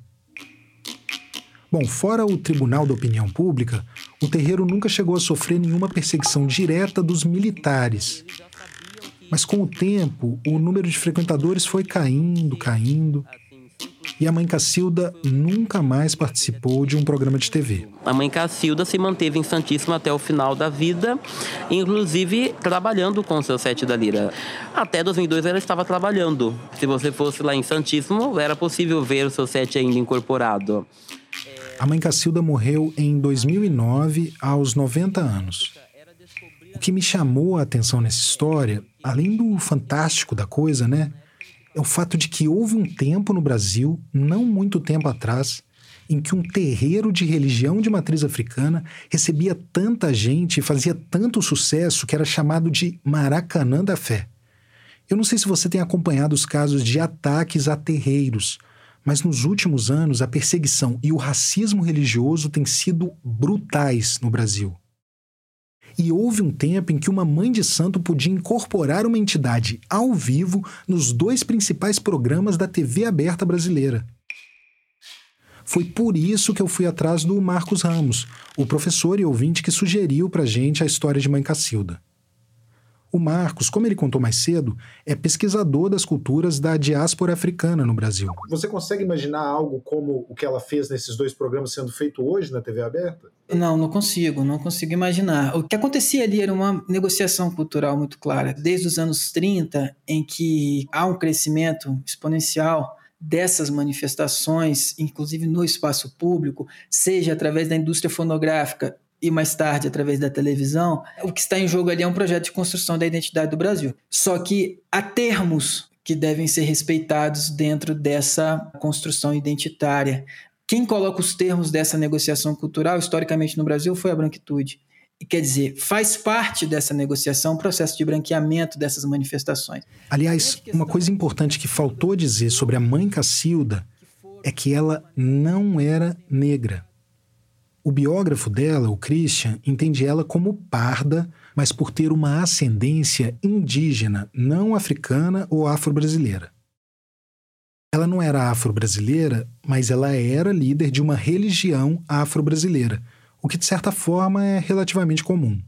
Bom, fora o Tribunal da Opinião Pública, o terreiro nunca chegou a sofrer nenhuma perseguição direta dos militares. Mas com o tempo, o número de frequentadores foi caindo, caindo. E a Mãe Cacilda nunca mais participou de um programa de T V. A Mãe Cacilda se manteve em Santíssima até o final da vida, inclusive trabalhando com o Seu Sete da Lira. Até dois mil e dois ela estava trabalhando. Se você fosse lá em Santíssimo, era possível ver o Seu Sete ainda incorporado. A Mãe Cacilda morreu em dois mil e nove, aos noventa anos. O que me chamou a atenção nessa história, além do fantástico da coisa, né? É o fato de que houve um tempo no Brasil, não muito tempo atrás, em que um terreiro de religião de matriz africana recebia tanta gente e fazia tanto sucesso que era chamado de Maracanã da Fé. Eu não sei se você tem acompanhado os casos de ataques a terreiros, mas nos últimos anos a perseguição e o racismo religioso têm sido brutais no Brasil. E houve um tempo em que uma mãe de santo podia incorporar uma entidade ao vivo nos dois principais programas da T V aberta brasileira. Foi por isso que eu fui atrás do Marcos Ramos, o professor e ouvinte que sugeriu pra gente a história de Mãe Cacilda. O Marcos, como ele contou mais cedo, é pesquisador das culturas da diáspora africana no Brasil. Você consegue imaginar algo como o que ela fez nesses dois programas sendo feito hoje na T V aberta? Não, não consigo, não consigo imaginar. O que acontecia ali era uma negociação cultural muito clara. Desde os anos trinta, em que há um crescimento exponencial dessas manifestações, inclusive no espaço público, seja através da indústria fonográfica, e mais tarde através da televisão, o que está em jogo ali é um projeto de construção da identidade do Brasil. Só que há termos que devem ser respeitados dentro dessa construção identitária. Quem coloca os termos dessa negociação cultural, historicamente no Brasil, foi a branquitude. E quer dizer, faz parte dessa negociação o processo de branqueamento dessas manifestações. Aliás, uma coisa importante que faltou dizer sobre a Mãe Cacilda é que ela não era negra. O biógrafo dela, o Christian, entende ela como parda, mas por ter uma ascendência indígena, não africana ou afro-brasileira. Ela não era afro-brasileira, mas ela era líder de uma religião afro-brasileira, o que de certa forma é relativamente comum.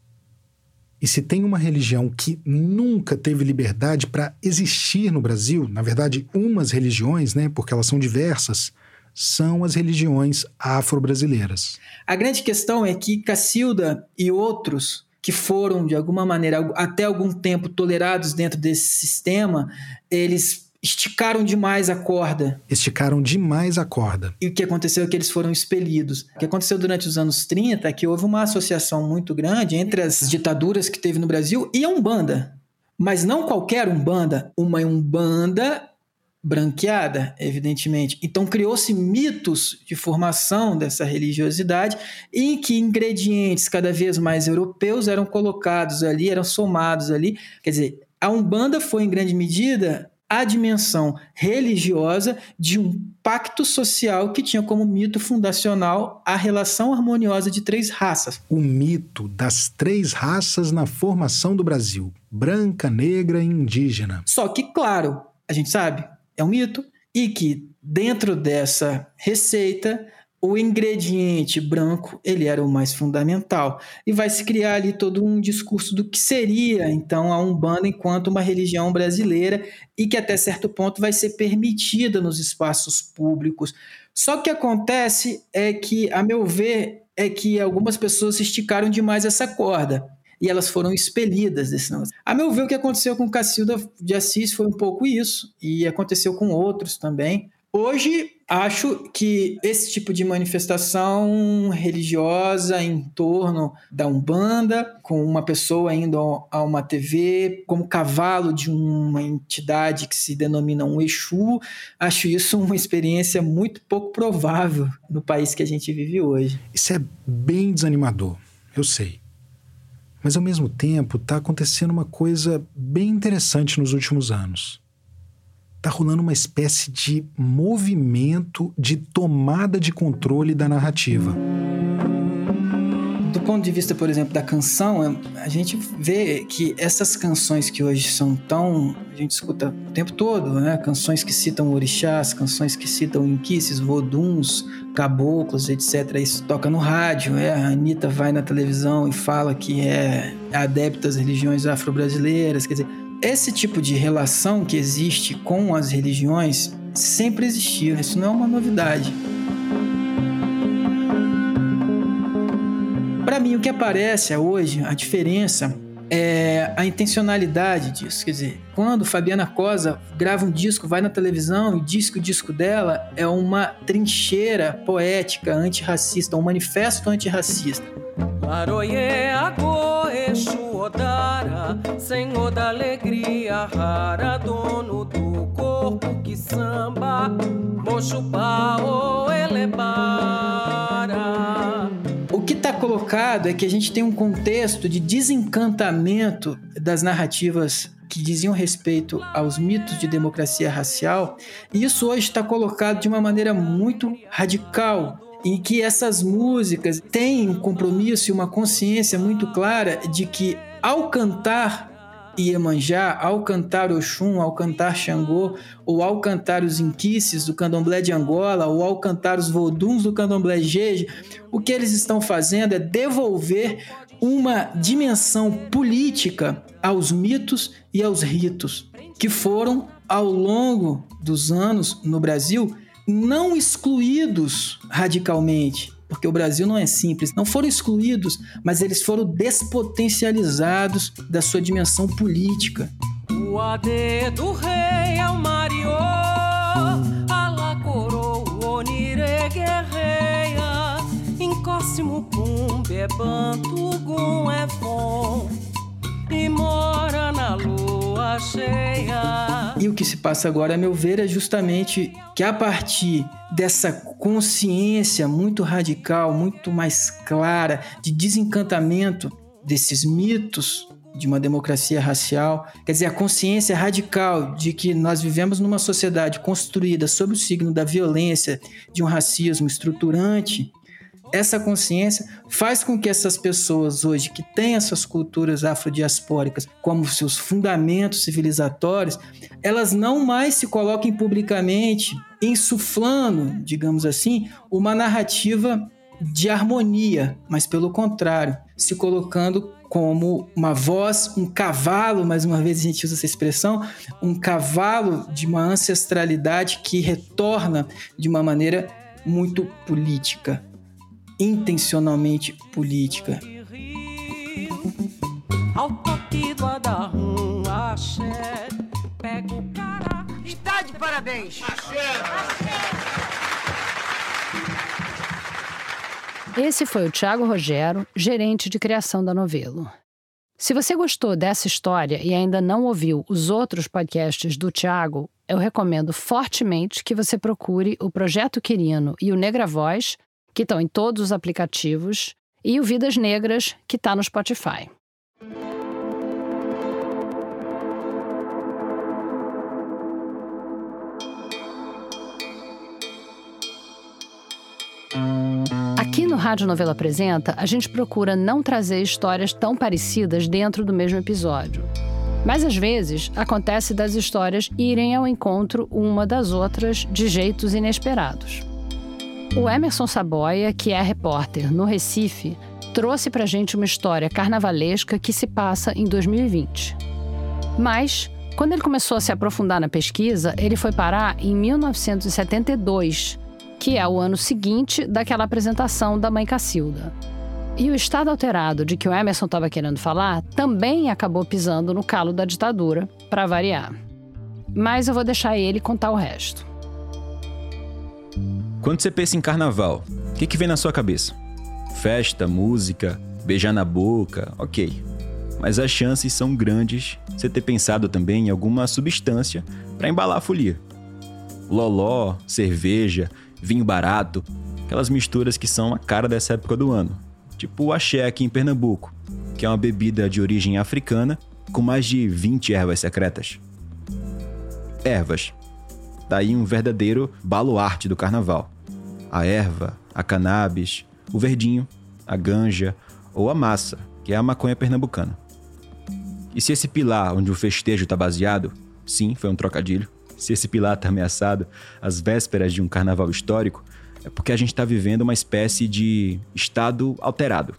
E se tem uma religião que nunca teve liberdade para existir no Brasil, na verdade, umas religiões, né, porque elas são diversas, são as religiões afro-brasileiras. A grande questão é que Cacilda e outros que foram, de alguma maneira, até algum tempo tolerados dentro desse sistema, eles esticaram demais a corda. Esticaram demais a corda. E o que aconteceu é que eles foram expelidos. O que aconteceu durante os anos trinta é que houve uma associação muito grande entre as ditaduras que teve no Brasil e a Umbanda. Mas não qualquer Umbanda, uma Umbanda branqueada, evidentemente. Então criou-se mitos de formação dessa religiosidade em que ingredientes cada vez mais europeus eram colocados ali, eram somados ali. Quer dizer, a Umbanda foi em grande medida a dimensão religiosa de um pacto social que tinha como mito fundacional a relação harmoniosa de três raças. O mito das três raças na formação do Brasil: branca, negra e indígena. Só que, claro, a gente sabe, é um mito, e que dentro dessa receita o ingrediente branco, ele era o mais fundamental. E vai se criar ali todo um discurso do que seria, então, a Umbanda enquanto uma religião brasileira e que até certo ponto vai ser permitida nos espaços públicos. Só que o que acontece é que, a meu ver, é que algumas pessoas esticaram demais essa corda e elas foram expelidas desse negócio. A meu ver, o que aconteceu com Cacilda de Assis foi um pouco isso, e aconteceu com outros também. Hoje, acho que esse tipo de manifestação religiosa em torno da Umbanda, com uma pessoa indo a uma T V como cavalo de uma entidade que se denomina um Exu, acho isso uma experiência muito pouco provável no país que a gente vive hoje. Isso é bem desanimador, eu sei. Mas, ao mesmo tempo, está acontecendo uma coisa bem interessante nos últimos anos. Está rolando uma espécie de movimento de tomada de controle da narrativa. Do ponto de vista, por exemplo, da canção, a gente vê que essas canções que hoje são tão... a gente escuta o tempo todo, né? Canções que citam orixás, canções que citam inquices, voduns, caboclos, etcétera. Isso toca no rádio, é? A Anitta vai na televisão e fala que é adepta às religiões afro-brasileiras, quer dizer... Esse tipo de relação que existe com as religiões sempre existiu, isso não é uma novidade. Para mim, o que aparece hoje, a diferença é a intencionalidade disso. Quer dizer, quando Fabiana Cosa grava um disco, vai na televisão e diz que o disco dela é uma trincheira poética antirracista, um manifesto antirracista. Odara, Senhor da alegria rara, dono do corpo que samba, Moxubá ou Elebara. O que está colocado é que a gente tem um contexto de desencantamento das narrativas que diziam respeito aos mitos de democracia racial, e isso hoje está colocado de uma maneira muito radical, em que essas músicas têm um compromisso e uma consciência muito clara de que, ao cantar Iemanjá, ao cantar Oxum, ao cantar Xangô, ou ao cantar os inquices do candomblé de Angola, ou ao cantar os voduns do candomblé Jeje, o que eles estão fazendo é devolver uma dimensão política aos mitos e aos ritos, que foram, ao longo dos anos no Brasil, não excluídos radicalmente, porque o Brasil não é simples, não foram excluídos, mas eles foram despotencializados da sua dimensão política. O ade do rei é o Mariô, ala coroa, onire guerreia, encóssimo cumbe é banto, gum é bom, e mora na lua cheia. E o que se passa agora, a meu ver, é justamente que a partir dessa consciência muito radical, muito mais clara, de desencantamento desses mitos de uma democracia racial, quer dizer, a consciência radical de que nós vivemos numa sociedade construída sob o signo da violência, de um racismo estruturante, essa consciência faz com que essas pessoas hoje que têm essas culturas afrodiaspóricas como seus fundamentos civilizatórios, elas não mais se coloquem publicamente insuflando, digamos assim, uma narrativa de harmonia, mas pelo contrário, se colocando como uma voz, um cavalo, mais uma vez a gente usa essa expressão, um cavalo de uma ancestralidade que retorna de uma maneira muito política, intencionalmente política. Está de parabéns! Esse foi o Thiago Rogero, gerente de criação da Novelo. Se você gostou dessa história e ainda não ouviu os outros podcasts do Thiago, eu recomendo fortemente que você procure o Projeto Quirino e o Negra Voz, que estão em todos os aplicativos, e o Vidas Negras, que está no Spotify. Aqui no Rádio Novela Apresenta, a gente procura não trazer histórias tão parecidas dentro do mesmo episódio. Mas às vezes acontece das histórias irem ao encontro uma das outras de jeitos inesperados. O Emerson Saboia, que é repórter no Recife, trouxe pra gente uma história carnavalesca que se passa em dois mil e vinte. Mas, quando ele começou a se aprofundar na pesquisa, ele foi parar em mil novecentos e setenta e dois, que é o ano seguinte daquela apresentação da Mãe Cacilda. E o estado alterado de que o Emerson estava querendo falar também acabou pisando no calo da ditadura, para variar. Mas eu vou deixar ele contar o resto. Quando você pensa em carnaval, o que, que vem na sua cabeça? Festa, música, beijar na boca, ok. Mas as chances são grandes de você ter pensado também em alguma substância para embalar a folia. Loló, cerveja, vinho barato, aquelas misturas que são a cara dessa época do ano. Tipo o axé aqui em Pernambuco, que é uma bebida de origem africana com mais de vinte ervas secretas. Ervas. Daí um verdadeiro baluarte do carnaval. A erva, a cannabis, o verdinho, a ganja ou a massa, que é a maconha pernambucana. E se esse pilar onde o festejo está baseado, sim, foi um trocadilho, se esse pilar está ameaçado às vésperas de um carnaval histórico, é porque a gente está vivendo uma espécie de estado alterado.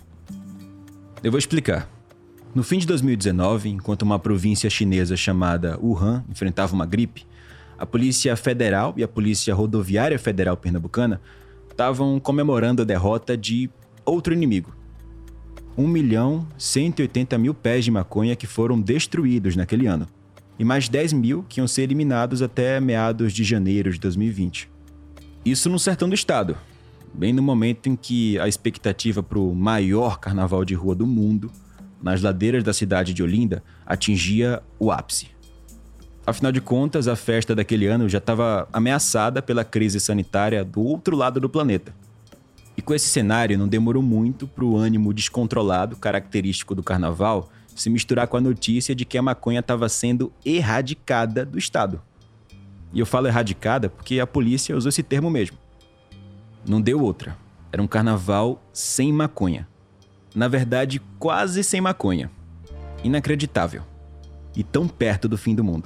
Eu vou explicar. No fim de dois mil e dezenove, enquanto uma província chinesa chamada Wuhan enfrentava uma gripe, a Polícia Federal e a Polícia Rodoviária Federal Pernambucana estavam comemorando a derrota de outro inimigo. um milhão cento e oitenta mil pés de maconha que foram destruídos naquele ano. E mais dez mil que iam ser eliminados até meados de janeiro de dois mil e vinte. Isso no sertão do estado, bem no momento em que a expectativa para o maior carnaval de rua do mundo, nas ladeiras da cidade de Olinda, atingia o ápice. Afinal de contas, a festa daquele ano já estava ameaçada pela crise sanitária do outro lado do planeta. E com esse cenário, não demorou muito para o ânimo descontrolado, característico do carnaval, se misturar com a notícia de que a maconha estava sendo erradicada do estado. E eu falo erradicada porque a polícia usou esse termo mesmo. Não deu outra. Era um carnaval sem maconha. Na verdade, quase sem maconha. Inacreditável. E tão perto do fim do mundo.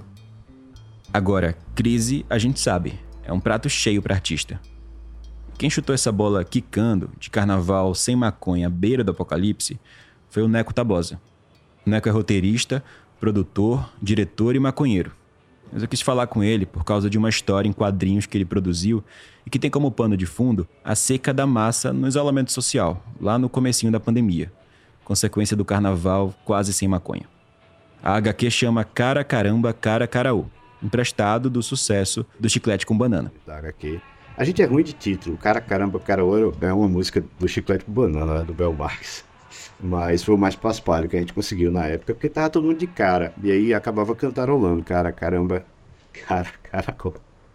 Agora, crise, a gente sabe, é um prato cheio para artista. Quem chutou essa bola quicando de carnaval sem maconha à beira do apocalipse foi o Neco Tabosa. O Neco é roteirista, produtor, diretor e maconheiro. Mas eu quis falar com ele por causa de uma história em quadrinhos que ele produziu e que tem como pano de fundo a seca da massa no isolamento social, lá no comecinho da pandemia, consequência do carnaval quase sem maconha. A agá quê chama Cara Caramba Cara Caraú, emprestado do sucesso do Chiclete com Banana. Da agá quê. A gente é ruim de título. Cara Caramba Caraú é uma música do Chiclete com Banana, do Bel Marques. Mas foi o mais paspalho que a gente conseguiu na época, porque tava todo mundo de cara. E aí acabava cantarolando, cara, caramba, cara, caracol.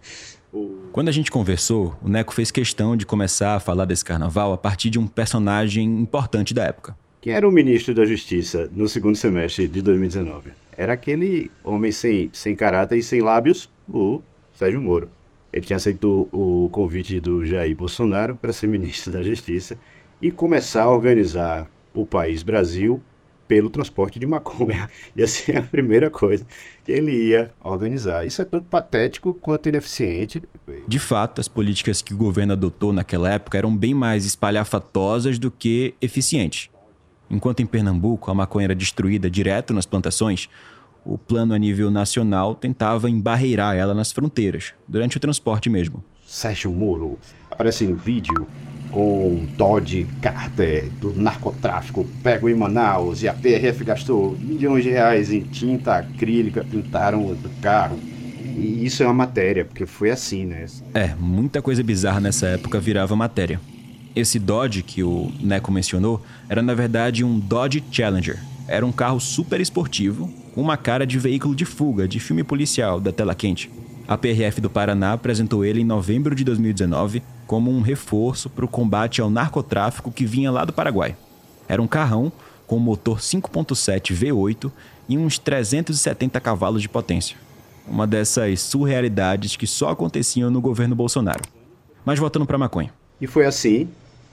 Quando a gente conversou, o Neco fez questão de começar a falar desse carnaval a partir de um personagem importante da época. Quem era o ministro da Justiça no segundo semestre de dois mil e dezenove? Era aquele homem sem, sem caráter e sem lábios, o Sérgio Moro. Ele tinha aceito o convite do Jair Bolsonaro para ser ministro da Justiça e começar a organizar o país Brasil pelo transporte de maconha. Ia ser a primeira coisa que ele ia organizar. Isso é tanto patético quanto ineficiente. De fato, as políticas que o governo adotou naquela época eram bem mais espalhafatosas do que eficientes. Enquanto em Pernambuco a maconha era destruída direto nas plantações, o plano a nível nacional tentava embarreirar ela nas fronteiras, durante o transporte mesmo. Sérgio Moro aparece em vídeo com Dodge Carter do narcotráfico pego em Manaus e a P R F gastou milhões de reais em tinta acrílica, pintaram o carro. E isso é uma matéria, porque foi assim, né? É, muita coisa bizarra nessa época virava matéria. Esse Dodge que o Neco mencionou era na verdade um Dodge Challenger. Era um carro super esportivo, com uma cara de veículo de fuga, de filme policial, da tela quente. A P R F do Paraná apresentou ele em novembro de dois mil e dezenove como um reforço para o combate ao narcotráfico que vinha lá do Paraguai. Era um carrão com motor cinco ponto sete V oito e uns trezentos e setenta cavalos de potência. Uma dessas surrealidades que só aconteciam no governo Bolsonaro. Mas voltando para a maconha. E foi assim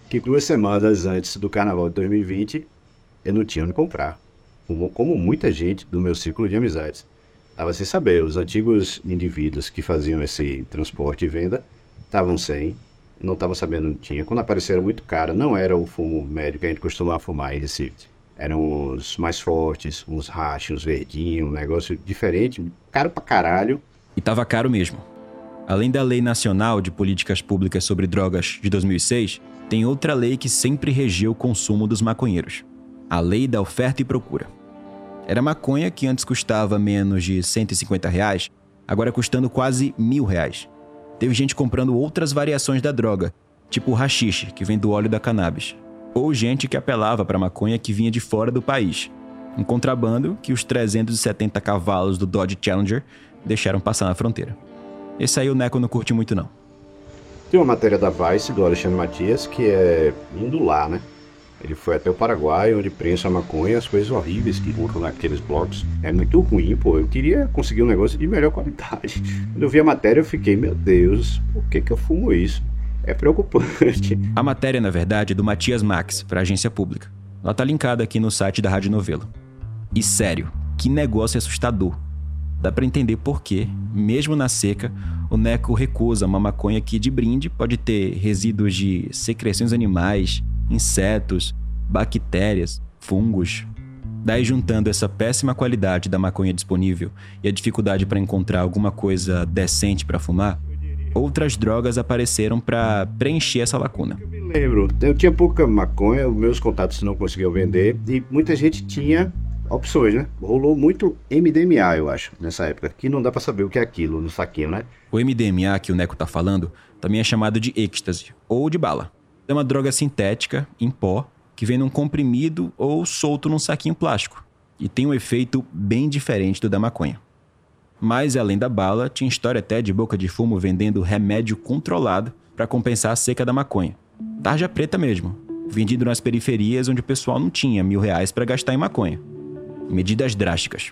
que duas semanas antes do Carnaval de dois mil e vinte, eu não tinha onde comprar. Como, como muita gente do meu círculo de amizades. Estava sem saber, os antigos indivíduos que faziam esse transporte e venda estavam sem, não estavam sabendo onde tinha. Quando apareceram muito caro, não era o fumo médio que a gente costumava fumar em Recife. Eram os mais fortes, uns rachos, uns verdinhos, um negócio diferente, caro pra caralho. E tava caro mesmo. Além da Lei Nacional de Políticas Públicas sobre Drogas de dois mil e seis, tem outra lei que sempre regeu o consumo dos maconheiros. A Lei da Oferta e Procura. Era maconha que antes custava menos de cento e cinquenta reais, agora custando quase mil reais. Teve gente comprando outras variações da droga, tipo o haxixe, que vem do óleo da cannabis. Ou gente que apelava para maconha que vinha de fora do país. Um contrabando que os trezentos e setenta cavalos do Dodge Challenger deixaram passar na fronteira. Esse aí o Neco não curte muito não. Tem uma matéria da Vice, do Alexandre Matias, que é indo lá, né? Ele foi até o Paraguai, onde prensam a maconha, as coisas horríveis que encontram naqueles blocos. É muito ruim, pô. Eu queria conseguir um negócio de melhor qualidade. Quando eu vi a matéria, eu fiquei, meu Deus, por que que eu fumo isso? É preocupante. A matéria, na verdade, é do Matias Max, para a agência pública. Ela tá linkada aqui no site da Rádio Novelo. E sério, que negócio assustador. Dá pra entender por que, mesmo na seca, o Neco recusa uma maconha que, de brinde, pode ter resíduos de secreções animais, insetos, bactérias, fungos. Daí, juntando essa péssima qualidade da maconha disponível e a dificuldade para encontrar alguma coisa decente para fumar, outras drogas apareceram para preencher essa lacuna. Eu me lembro, eu tinha pouca maconha, os meus contatos não conseguiam vender e muita gente tinha opções, né? Rolou muito M D M A, eu acho, nessa época, que não dá para saber o que é aquilo no saquinho, né? O M D M A que o Neco tá falando também é chamado de êxtase ou de bala. É uma droga sintética, em pó, que vem num comprimido ou solto num saquinho plástico. E tem um efeito bem diferente do da maconha. Mas, além da bala, tinha história até de boca de fumo vendendo remédio controlado para compensar a seca da maconha. Tarja preta mesmo, vendido nas periferias onde o pessoal não tinha mil reais para gastar em maconha. Medidas drásticas.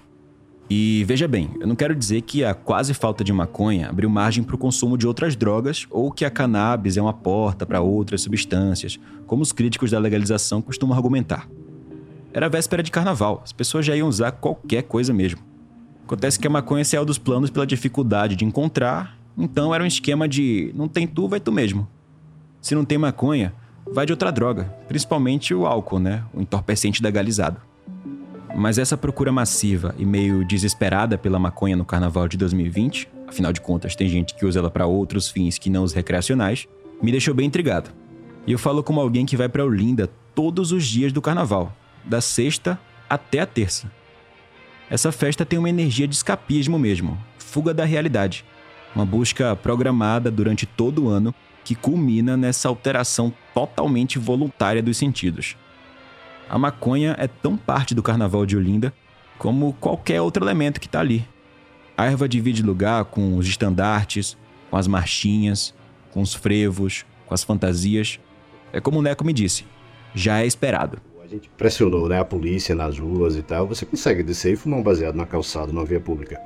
E veja bem, eu não quero dizer que a quase falta de maconha abriu margem para o consumo de outras drogas ou que a cannabis é uma porta para outras substâncias, como os críticos da legalização costumam argumentar. Era véspera de carnaval, as pessoas já iam usar qualquer coisa mesmo. Acontece que a maconha saiu dos planos pela dificuldade de encontrar, então era um esquema de não tem tu, vai tu mesmo. Se não tem maconha, vai de outra droga, principalmente o álcool, né? O entorpecente legalizado. Mas essa procura massiva e meio desesperada pela maconha no carnaval de dois mil e vinte, afinal de contas tem gente que usa ela para outros fins que não os recreacionais, me deixou bem intrigado. E eu falo como alguém que vai para Olinda todos os dias do carnaval, da sexta até a terça. Essa festa tem uma energia de escapismo mesmo, fuga da realidade, uma busca programada durante todo o ano que culmina nessa alteração totalmente voluntária dos sentidos. A maconha é tão parte do carnaval de Olinda como qualquer outro elemento que está ali. A erva divide lugar com os estandartes, com as marchinhas, com os frevos, com as fantasias. É como o Neco me disse, já é esperado. A gente pressionou, né, a polícia nas ruas e tal, você consegue descer e fumar um baseado na calçada, numa via pública.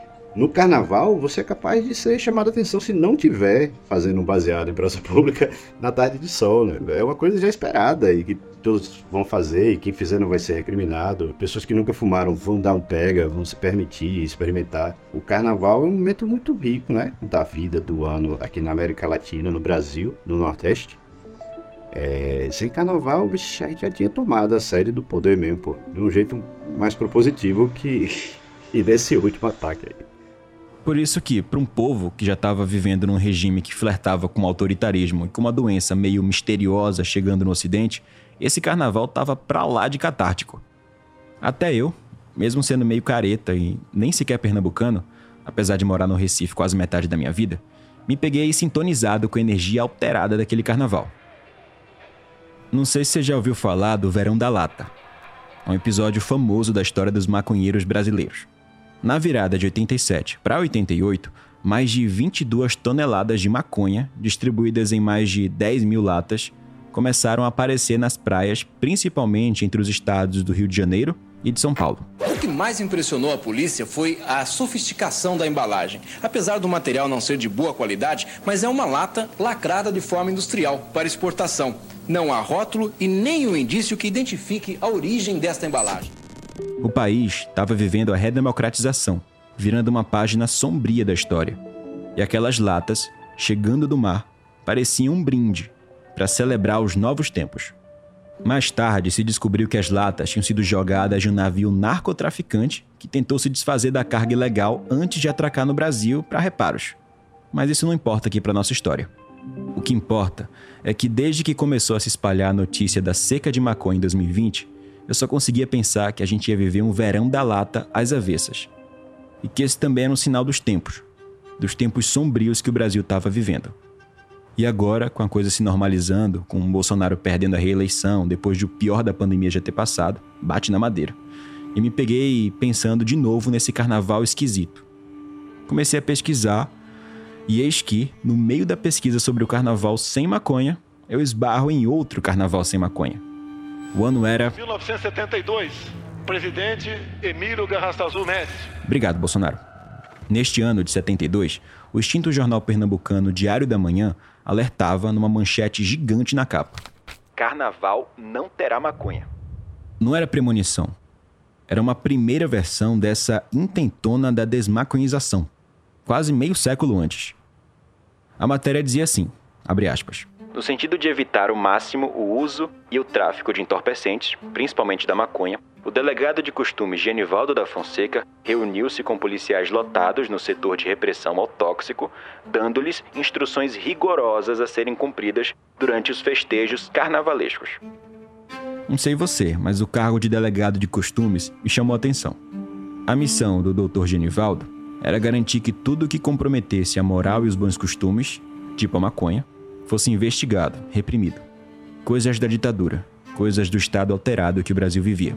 No carnaval, você é capaz de ser chamado a atenção se não tiver fazendo um baseado em praça pública na tarde de sol, né? É uma coisa já esperada e que todos vão fazer e quem fizer não vai ser recriminado. Pessoas que nunca fumaram vão dar um pega, vão se permitir, experimentar. O carnaval é um momento muito rico, né? Da vida, do ano aqui na América Latina, no Brasil, no Nordeste. É, sem carnaval, bicho, a gente já tinha tomado a série do poder mesmo, pô. De um jeito mais propositivo que e desse último ataque aí. Por isso que, para um povo que já estava vivendo num regime que flertava com o autoritarismo e com uma doença meio misteriosa chegando no Ocidente, esse carnaval estava pra lá de catártico. Até eu, mesmo sendo meio careta e nem sequer pernambucano, apesar de morar no Recife quase metade da minha vida, me peguei sintonizado com a energia alterada daquele carnaval. Não sei se você já ouviu falar do Verão da Lata. É um episódio famoso da história dos maconheiros brasileiros. Na virada de oitenta e sete para oitenta e oito, mais de vinte e duas toneladas de maconha, distribuídas em mais de dez mil latas, começaram a aparecer nas praias, principalmente entre os estados do Rio de Janeiro e de São Paulo. O que mais impressionou a polícia foi a sofisticação da embalagem. Apesar do material não ser de boa qualidade, mas é uma lata lacrada de forma industrial para exportação. Não há rótulo e nenhum indício que identifique a origem desta embalagem. O país estava vivendo a redemocratização, virando uma página sombria da história. E aquelas latas, chegando do mar, pareciam um brinde para celebrar os novos tempos. Mais tarde, se descobriu que as latas tinham sido jogadas de um navio narcotraficante que tentou se desfazer da carga ilegal antes de atracar no Brasil para reparos. Mas isso não importa aqui para nossa história. O que importa é que desde que começou a se espalhar a notícia da seca de maconha em dois mil e vinte, eu só conseguia pensar que a gente ia viver um verão da lata às avessas. E que esse também era um sinal dos tempos, dos tempos sombrios que o Brasil estava vivendo. E agora, com a coisa se normalizando, com o Bolsonaro perdendo a reeleição depois de o pior da pandemia já ter passado, bate na madeira. E me peguei pensando de novo nesse carnaval esquisito. Comecei a pesquisar e eis que, no meio da pesquisa sobre o carnaval sem maconha, eu esbarro em outro carnaval sem maconha. O ano era... mil novecentos e setenta e dois, presidente Emílio Garrastazu Médici. Obrigado, Bolsonaro. Neste ano de setenta e dois, o extinto jornal pernambucano Diário da Manhã alertava numa manchete gigante na capa: Carnaval não terá maconha. Não era premonição. Era uma primeira versão dessa intentona da desmaconhização, quase meio século antes. A matéria dizia assim, abre aspas: no sentido de evitar ao máximo o uso e o tráfico de entorpecentes, principalmente da maconha, o delegado de costumes Genivaldo da Fonseca reuniu-se com policiais lotados no setor de repressão ao tóxico, dando-lhes instruções rigorosas a serem cumpridas durante os festejos carnavalescos. Não sei você, mas o cargo de delegado de costumes me chamou a atenção. A missão do doutor Genivaldo era garantir que tudo que comprometesse a moral e os bons costumes, tipo a maconha, fosse investigado, reprimido. Coisas da ditadura, coisas do estado alterado que o Brasil vivia.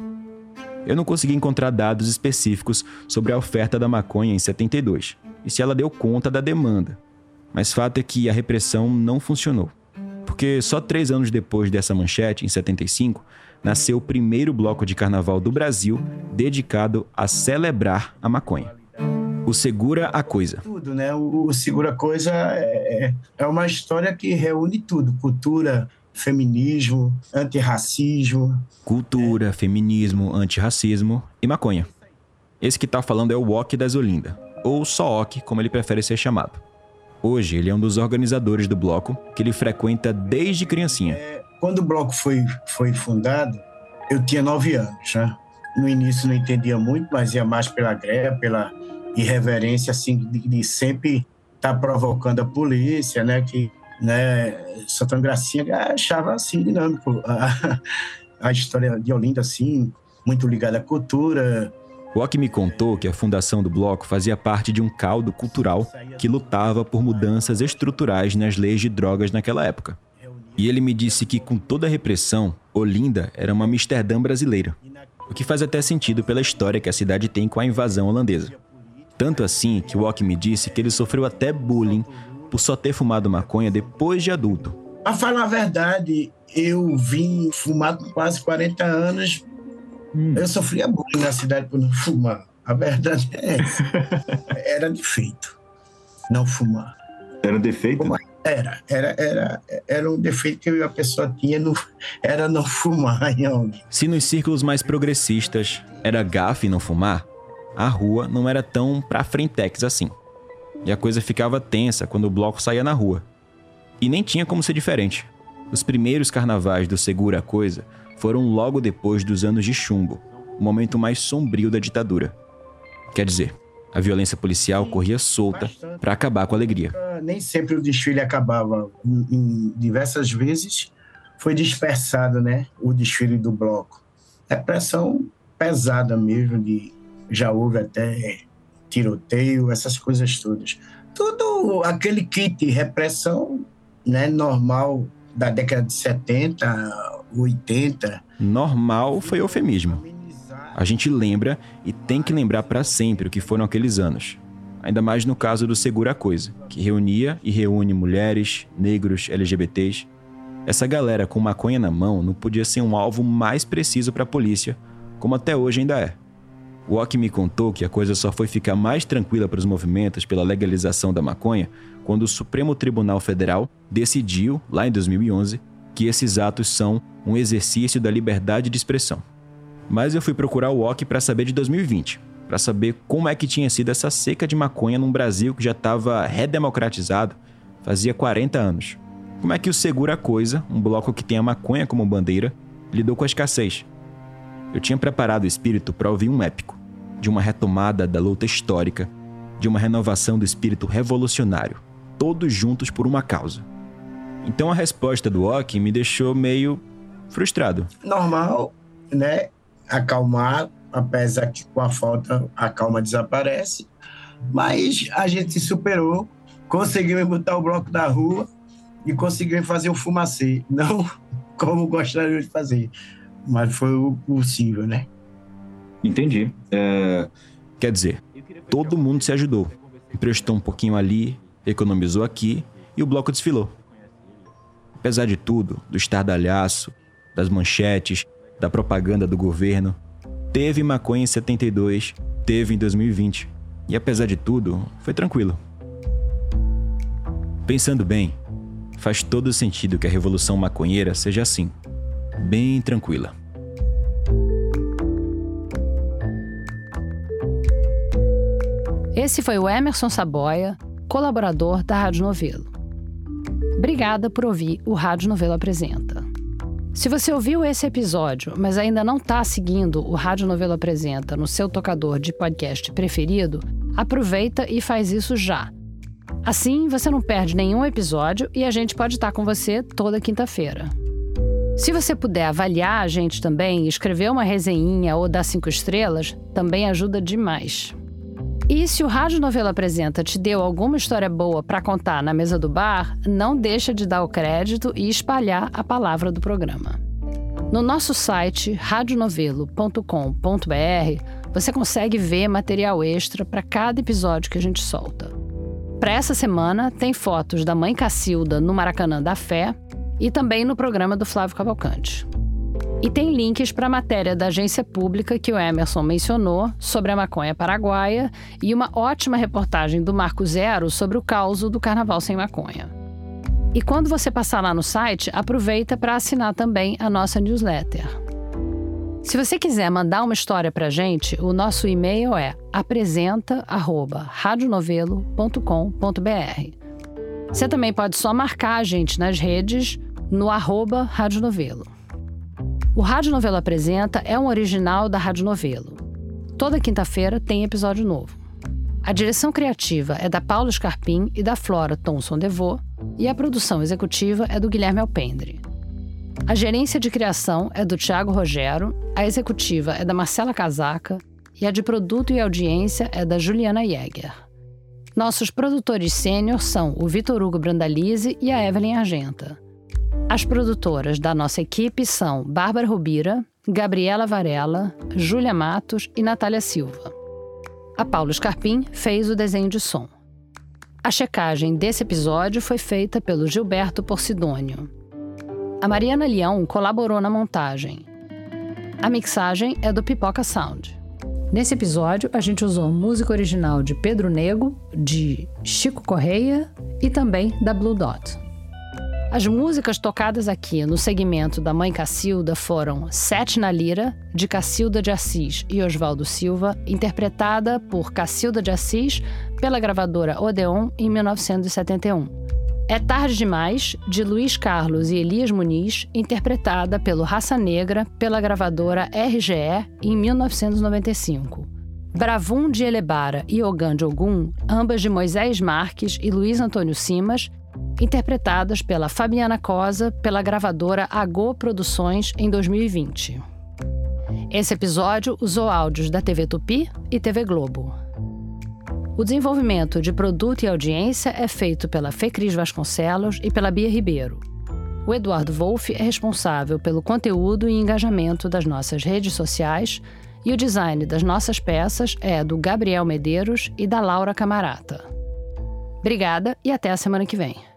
Eu não consegui encontrar dados específicos sobre a oferta da maconha em setenta e dois, e se ela deu conta da demanda. Mas fato é que a repressão não funcionou. Porque só três anos depois dessa manchete, em setenta e cinco, nasceu o primeiro bloco de carnaval do Brasil dedicado a celebrar a maconha. O Segura a Coisa. Tudo, né? O, o Segura a Coisa é, é uma história que reúne tudo. Cultura, feminismo, antirracismo. Cultura, é. feminismo, antirracismo e maconha. Esse que tá falando é o Ock das Olinda, ou só Ock, como ele prefere ser chamado. Hoje ele é um dos organizadores do bloco, que ele frequenta desde criancinha. É, quando o bloco foi, foi fundado, eu tinha nove anos, né? No início não entendia muito, mas ia mais pela greve, pela irreverência, assim, de, de sempre estar tá provocando a polícia, né? Que, né, Santana Gracinha achava, assim, dinâmico a, a história de Olinda, assim, muito ligada à cultura. O Ock me contou que a fundação do bloco fazia parte de um caldo cultural que lutava por mudanças estruturais nas leis de drogas naquela época. E ele me disse que, com toda a repressão, Olinda era uma Amsterdã brasileira, o que faz até sentido pela história que a cidade tem com a invasão holandesa. Tanto assim que o Ock me disse que ele sofreu até bullying por só ter fumado maconha depois de adulto. Pra falar a verdade, eu vim fumar com quase quarenta anos. Hum. Eu sofria bullying na cidade por não fumar. A verdade é essa. Era defeito não fumar. Era defeito? Era, era, era, era um defeito que a pessoa tinha, no, era não fumar em alguém. Se nos círculos mais progressistas era gafe não fumar, a rua não era tão pra frentex assim. E a coisa ficava tensa quando o bloco saía na rua. E nem tinha como ser diferente. Os primeiros carnavais do Segura a Coisa foram logo depois dos anos de chumbo, o momento mais sombrio da ditadura. Quer dizer, a violência policial corria solta para acabar com a alegria. Nem sempre o desfile acabava. Em diversas vezes foi dispersado, né, o desfile do bloco. Repressão pesada mesmo, de, já houve até tiroteio, essas coisas todas. Tudo aquele kit de repressão, né, normal da década de setenta, oitenta. Normal foi eufemismo. A gente lembra e tem que lembrar para sempre o que foram aqueles anos. Ainda mais no caso do Segura a Coisa, que reunia e reúne mulheres, negros, L G B Ts. Essa galera com maconha na mão não podia ser um alvo mais preciso para a polícia, como até hoje ainda é. O Ock me contou que a coisa só foi ficar mais tranquila para os movimentos pela legalização da maconha quando o Supremo Tribunal Federal decidiu, lá em dois mil e onze, que esses atos são um exercício da liberdade de expressão. Mas eu fui procurar o O C para saber de dois mil e vinte, para saber como é que tinha sido essa seca de maconha num Brasil que já estava redemocratizado fazia quarenta anos. Como é que o Segura a Coisa, um bloco que tem a maconha como bandeira, lidou com a escassez? Eu tinha preparado o espírito para ouvir um épico, de uma retomada da luta histórica, de uma renovação do espírito revolucionário, todos juntos por uma causa. Então a resposta do O C me deixou meio frustrado. Normal, né? Acalmar, apesar que com a falta a calma desaparece, mas a gente se superou, conseguimos botar o bloco da rua e conseguimos fazer o fumacê, não como gostaria de fazer, mas foi o possível, né? Entendi. É... Quer dizer, todo mundo se ajudou, emprestou um pouquinho ali, economizou aqui e o bloco desfilou. Apesar de tudo, do estardalhaço, das manchetes, da propaganda do governo, teve maconha em setenta e dois, teve em dois mil e vinte. E apesar de tudo, foi tranquilo. Pensando bem, faz todo sentido que a revolução maconheira seja assim, bem tranquila. Esse foi o Emerson Saboia, colaborador da Rádio Novelo. Obrigada por ouvir o Rádio Novelo Apresenta. Se você ouviu esse episódio, mas ainda não está seguindo o Rádio Novelo Apresenta no seu tocador de podcast preferido, aproveita e faz isso já. Assim, você não perde nenhum episódio e a gente pode estar com você toda quinta-feira. Se você puder avaliar a gente também, escrever uma resenhinha ou dar cinco estrelas, também ajuda demais. E se o Rádio Novelo Apresenta te deu alguma história boa para contar na mesa do bar, não deixa de dar o crédito e espalhar a palavra do programa. No nosso site radionovelo ponto com ponto b r você consegue ver material extra para cada episódio que a gente solta. Para essa semana, tem fotos da mãe Cacilda no Maracanã da Fé e também no programa do Flávio Cavalcante. E tem links para a matéria da agência pública que o Emerson mencionou sobre a maconha paraguaia e uma ótima reportagem do Marco Zero sobre o caos do Carnaval Sem Maconha. E quando você passar lá no site, aproveita para assinar também a nossa newsletter. Se você quiser mandar uma história para a gente, o nosso e-mail é apresenta arroba radionovelo ponto com ponto b r. Você também pode só marcar a gente nas redes no arroba radionovelo. O Rádio Novelo Apresenta é um original da Rádio Novelo. Toda quinta-feira tem episódio novo. A direção criativa é da Paula Scarpim e da Flora Thomson Devô, e a produção executiva é do Guilherme Alpendre. A gerência de criação é do Thiago Rogero, a executiva é da Marcela Casaca e a de produto e audiência é da Juliana Jäger. Nossos produtores sênior são o Vitor Hugo Brandalize e a Evelyn Argenta. As produtoras da nossa equipe são Bárbara Rubira, Gabriela Varela, Júlia Matos e Natália Silva. A Paula Scarpim fez o desenho de som. A checagem desse episódio foi feita pelo Gilberto Porcidônio. A Mariana Leão colaborou na montagem. A mixagem é do Pipoca Sound. Nesse episódio, a gente usou música original de Pedro Nego, de Chico Correia e também da Blue Dot. As músicas tocadas aqui no segmento da Mãe Cacilda foram Sete na Lira, de Cacilda de Assis e Oswaldo Silva, interpretada por Cacilda de Assis pela gravadora Odeon em mil novecentos e setenta e um. É Tarde Demais, de Luiz Carlos e Elias Muniz, interpretada pelo Raça Negra pela gravadora R G E em mil novecentos e noventa e cinco. Bravum de Elebara e Ogã de Ogum, ambas de Moisés Marques e Luiz Antônio Simas, interpretadas pela Fabiana Cosa pela gravadora Agô Produções em dois mil e vinte. Esse episódio usou áudios da T V Tupi e T V Globo. O desenvolvimento de produto e audiência é feito pela Fecris Vasconcelos e pela Bia Ribeiro. O Eduardo Wolff é responsável pelo conteúdo e engajamento das nossas redes sociais e o design das nossas peças é do Gabriel Medeiros e da Laura Camarata. Obrigada e até a semana que vem.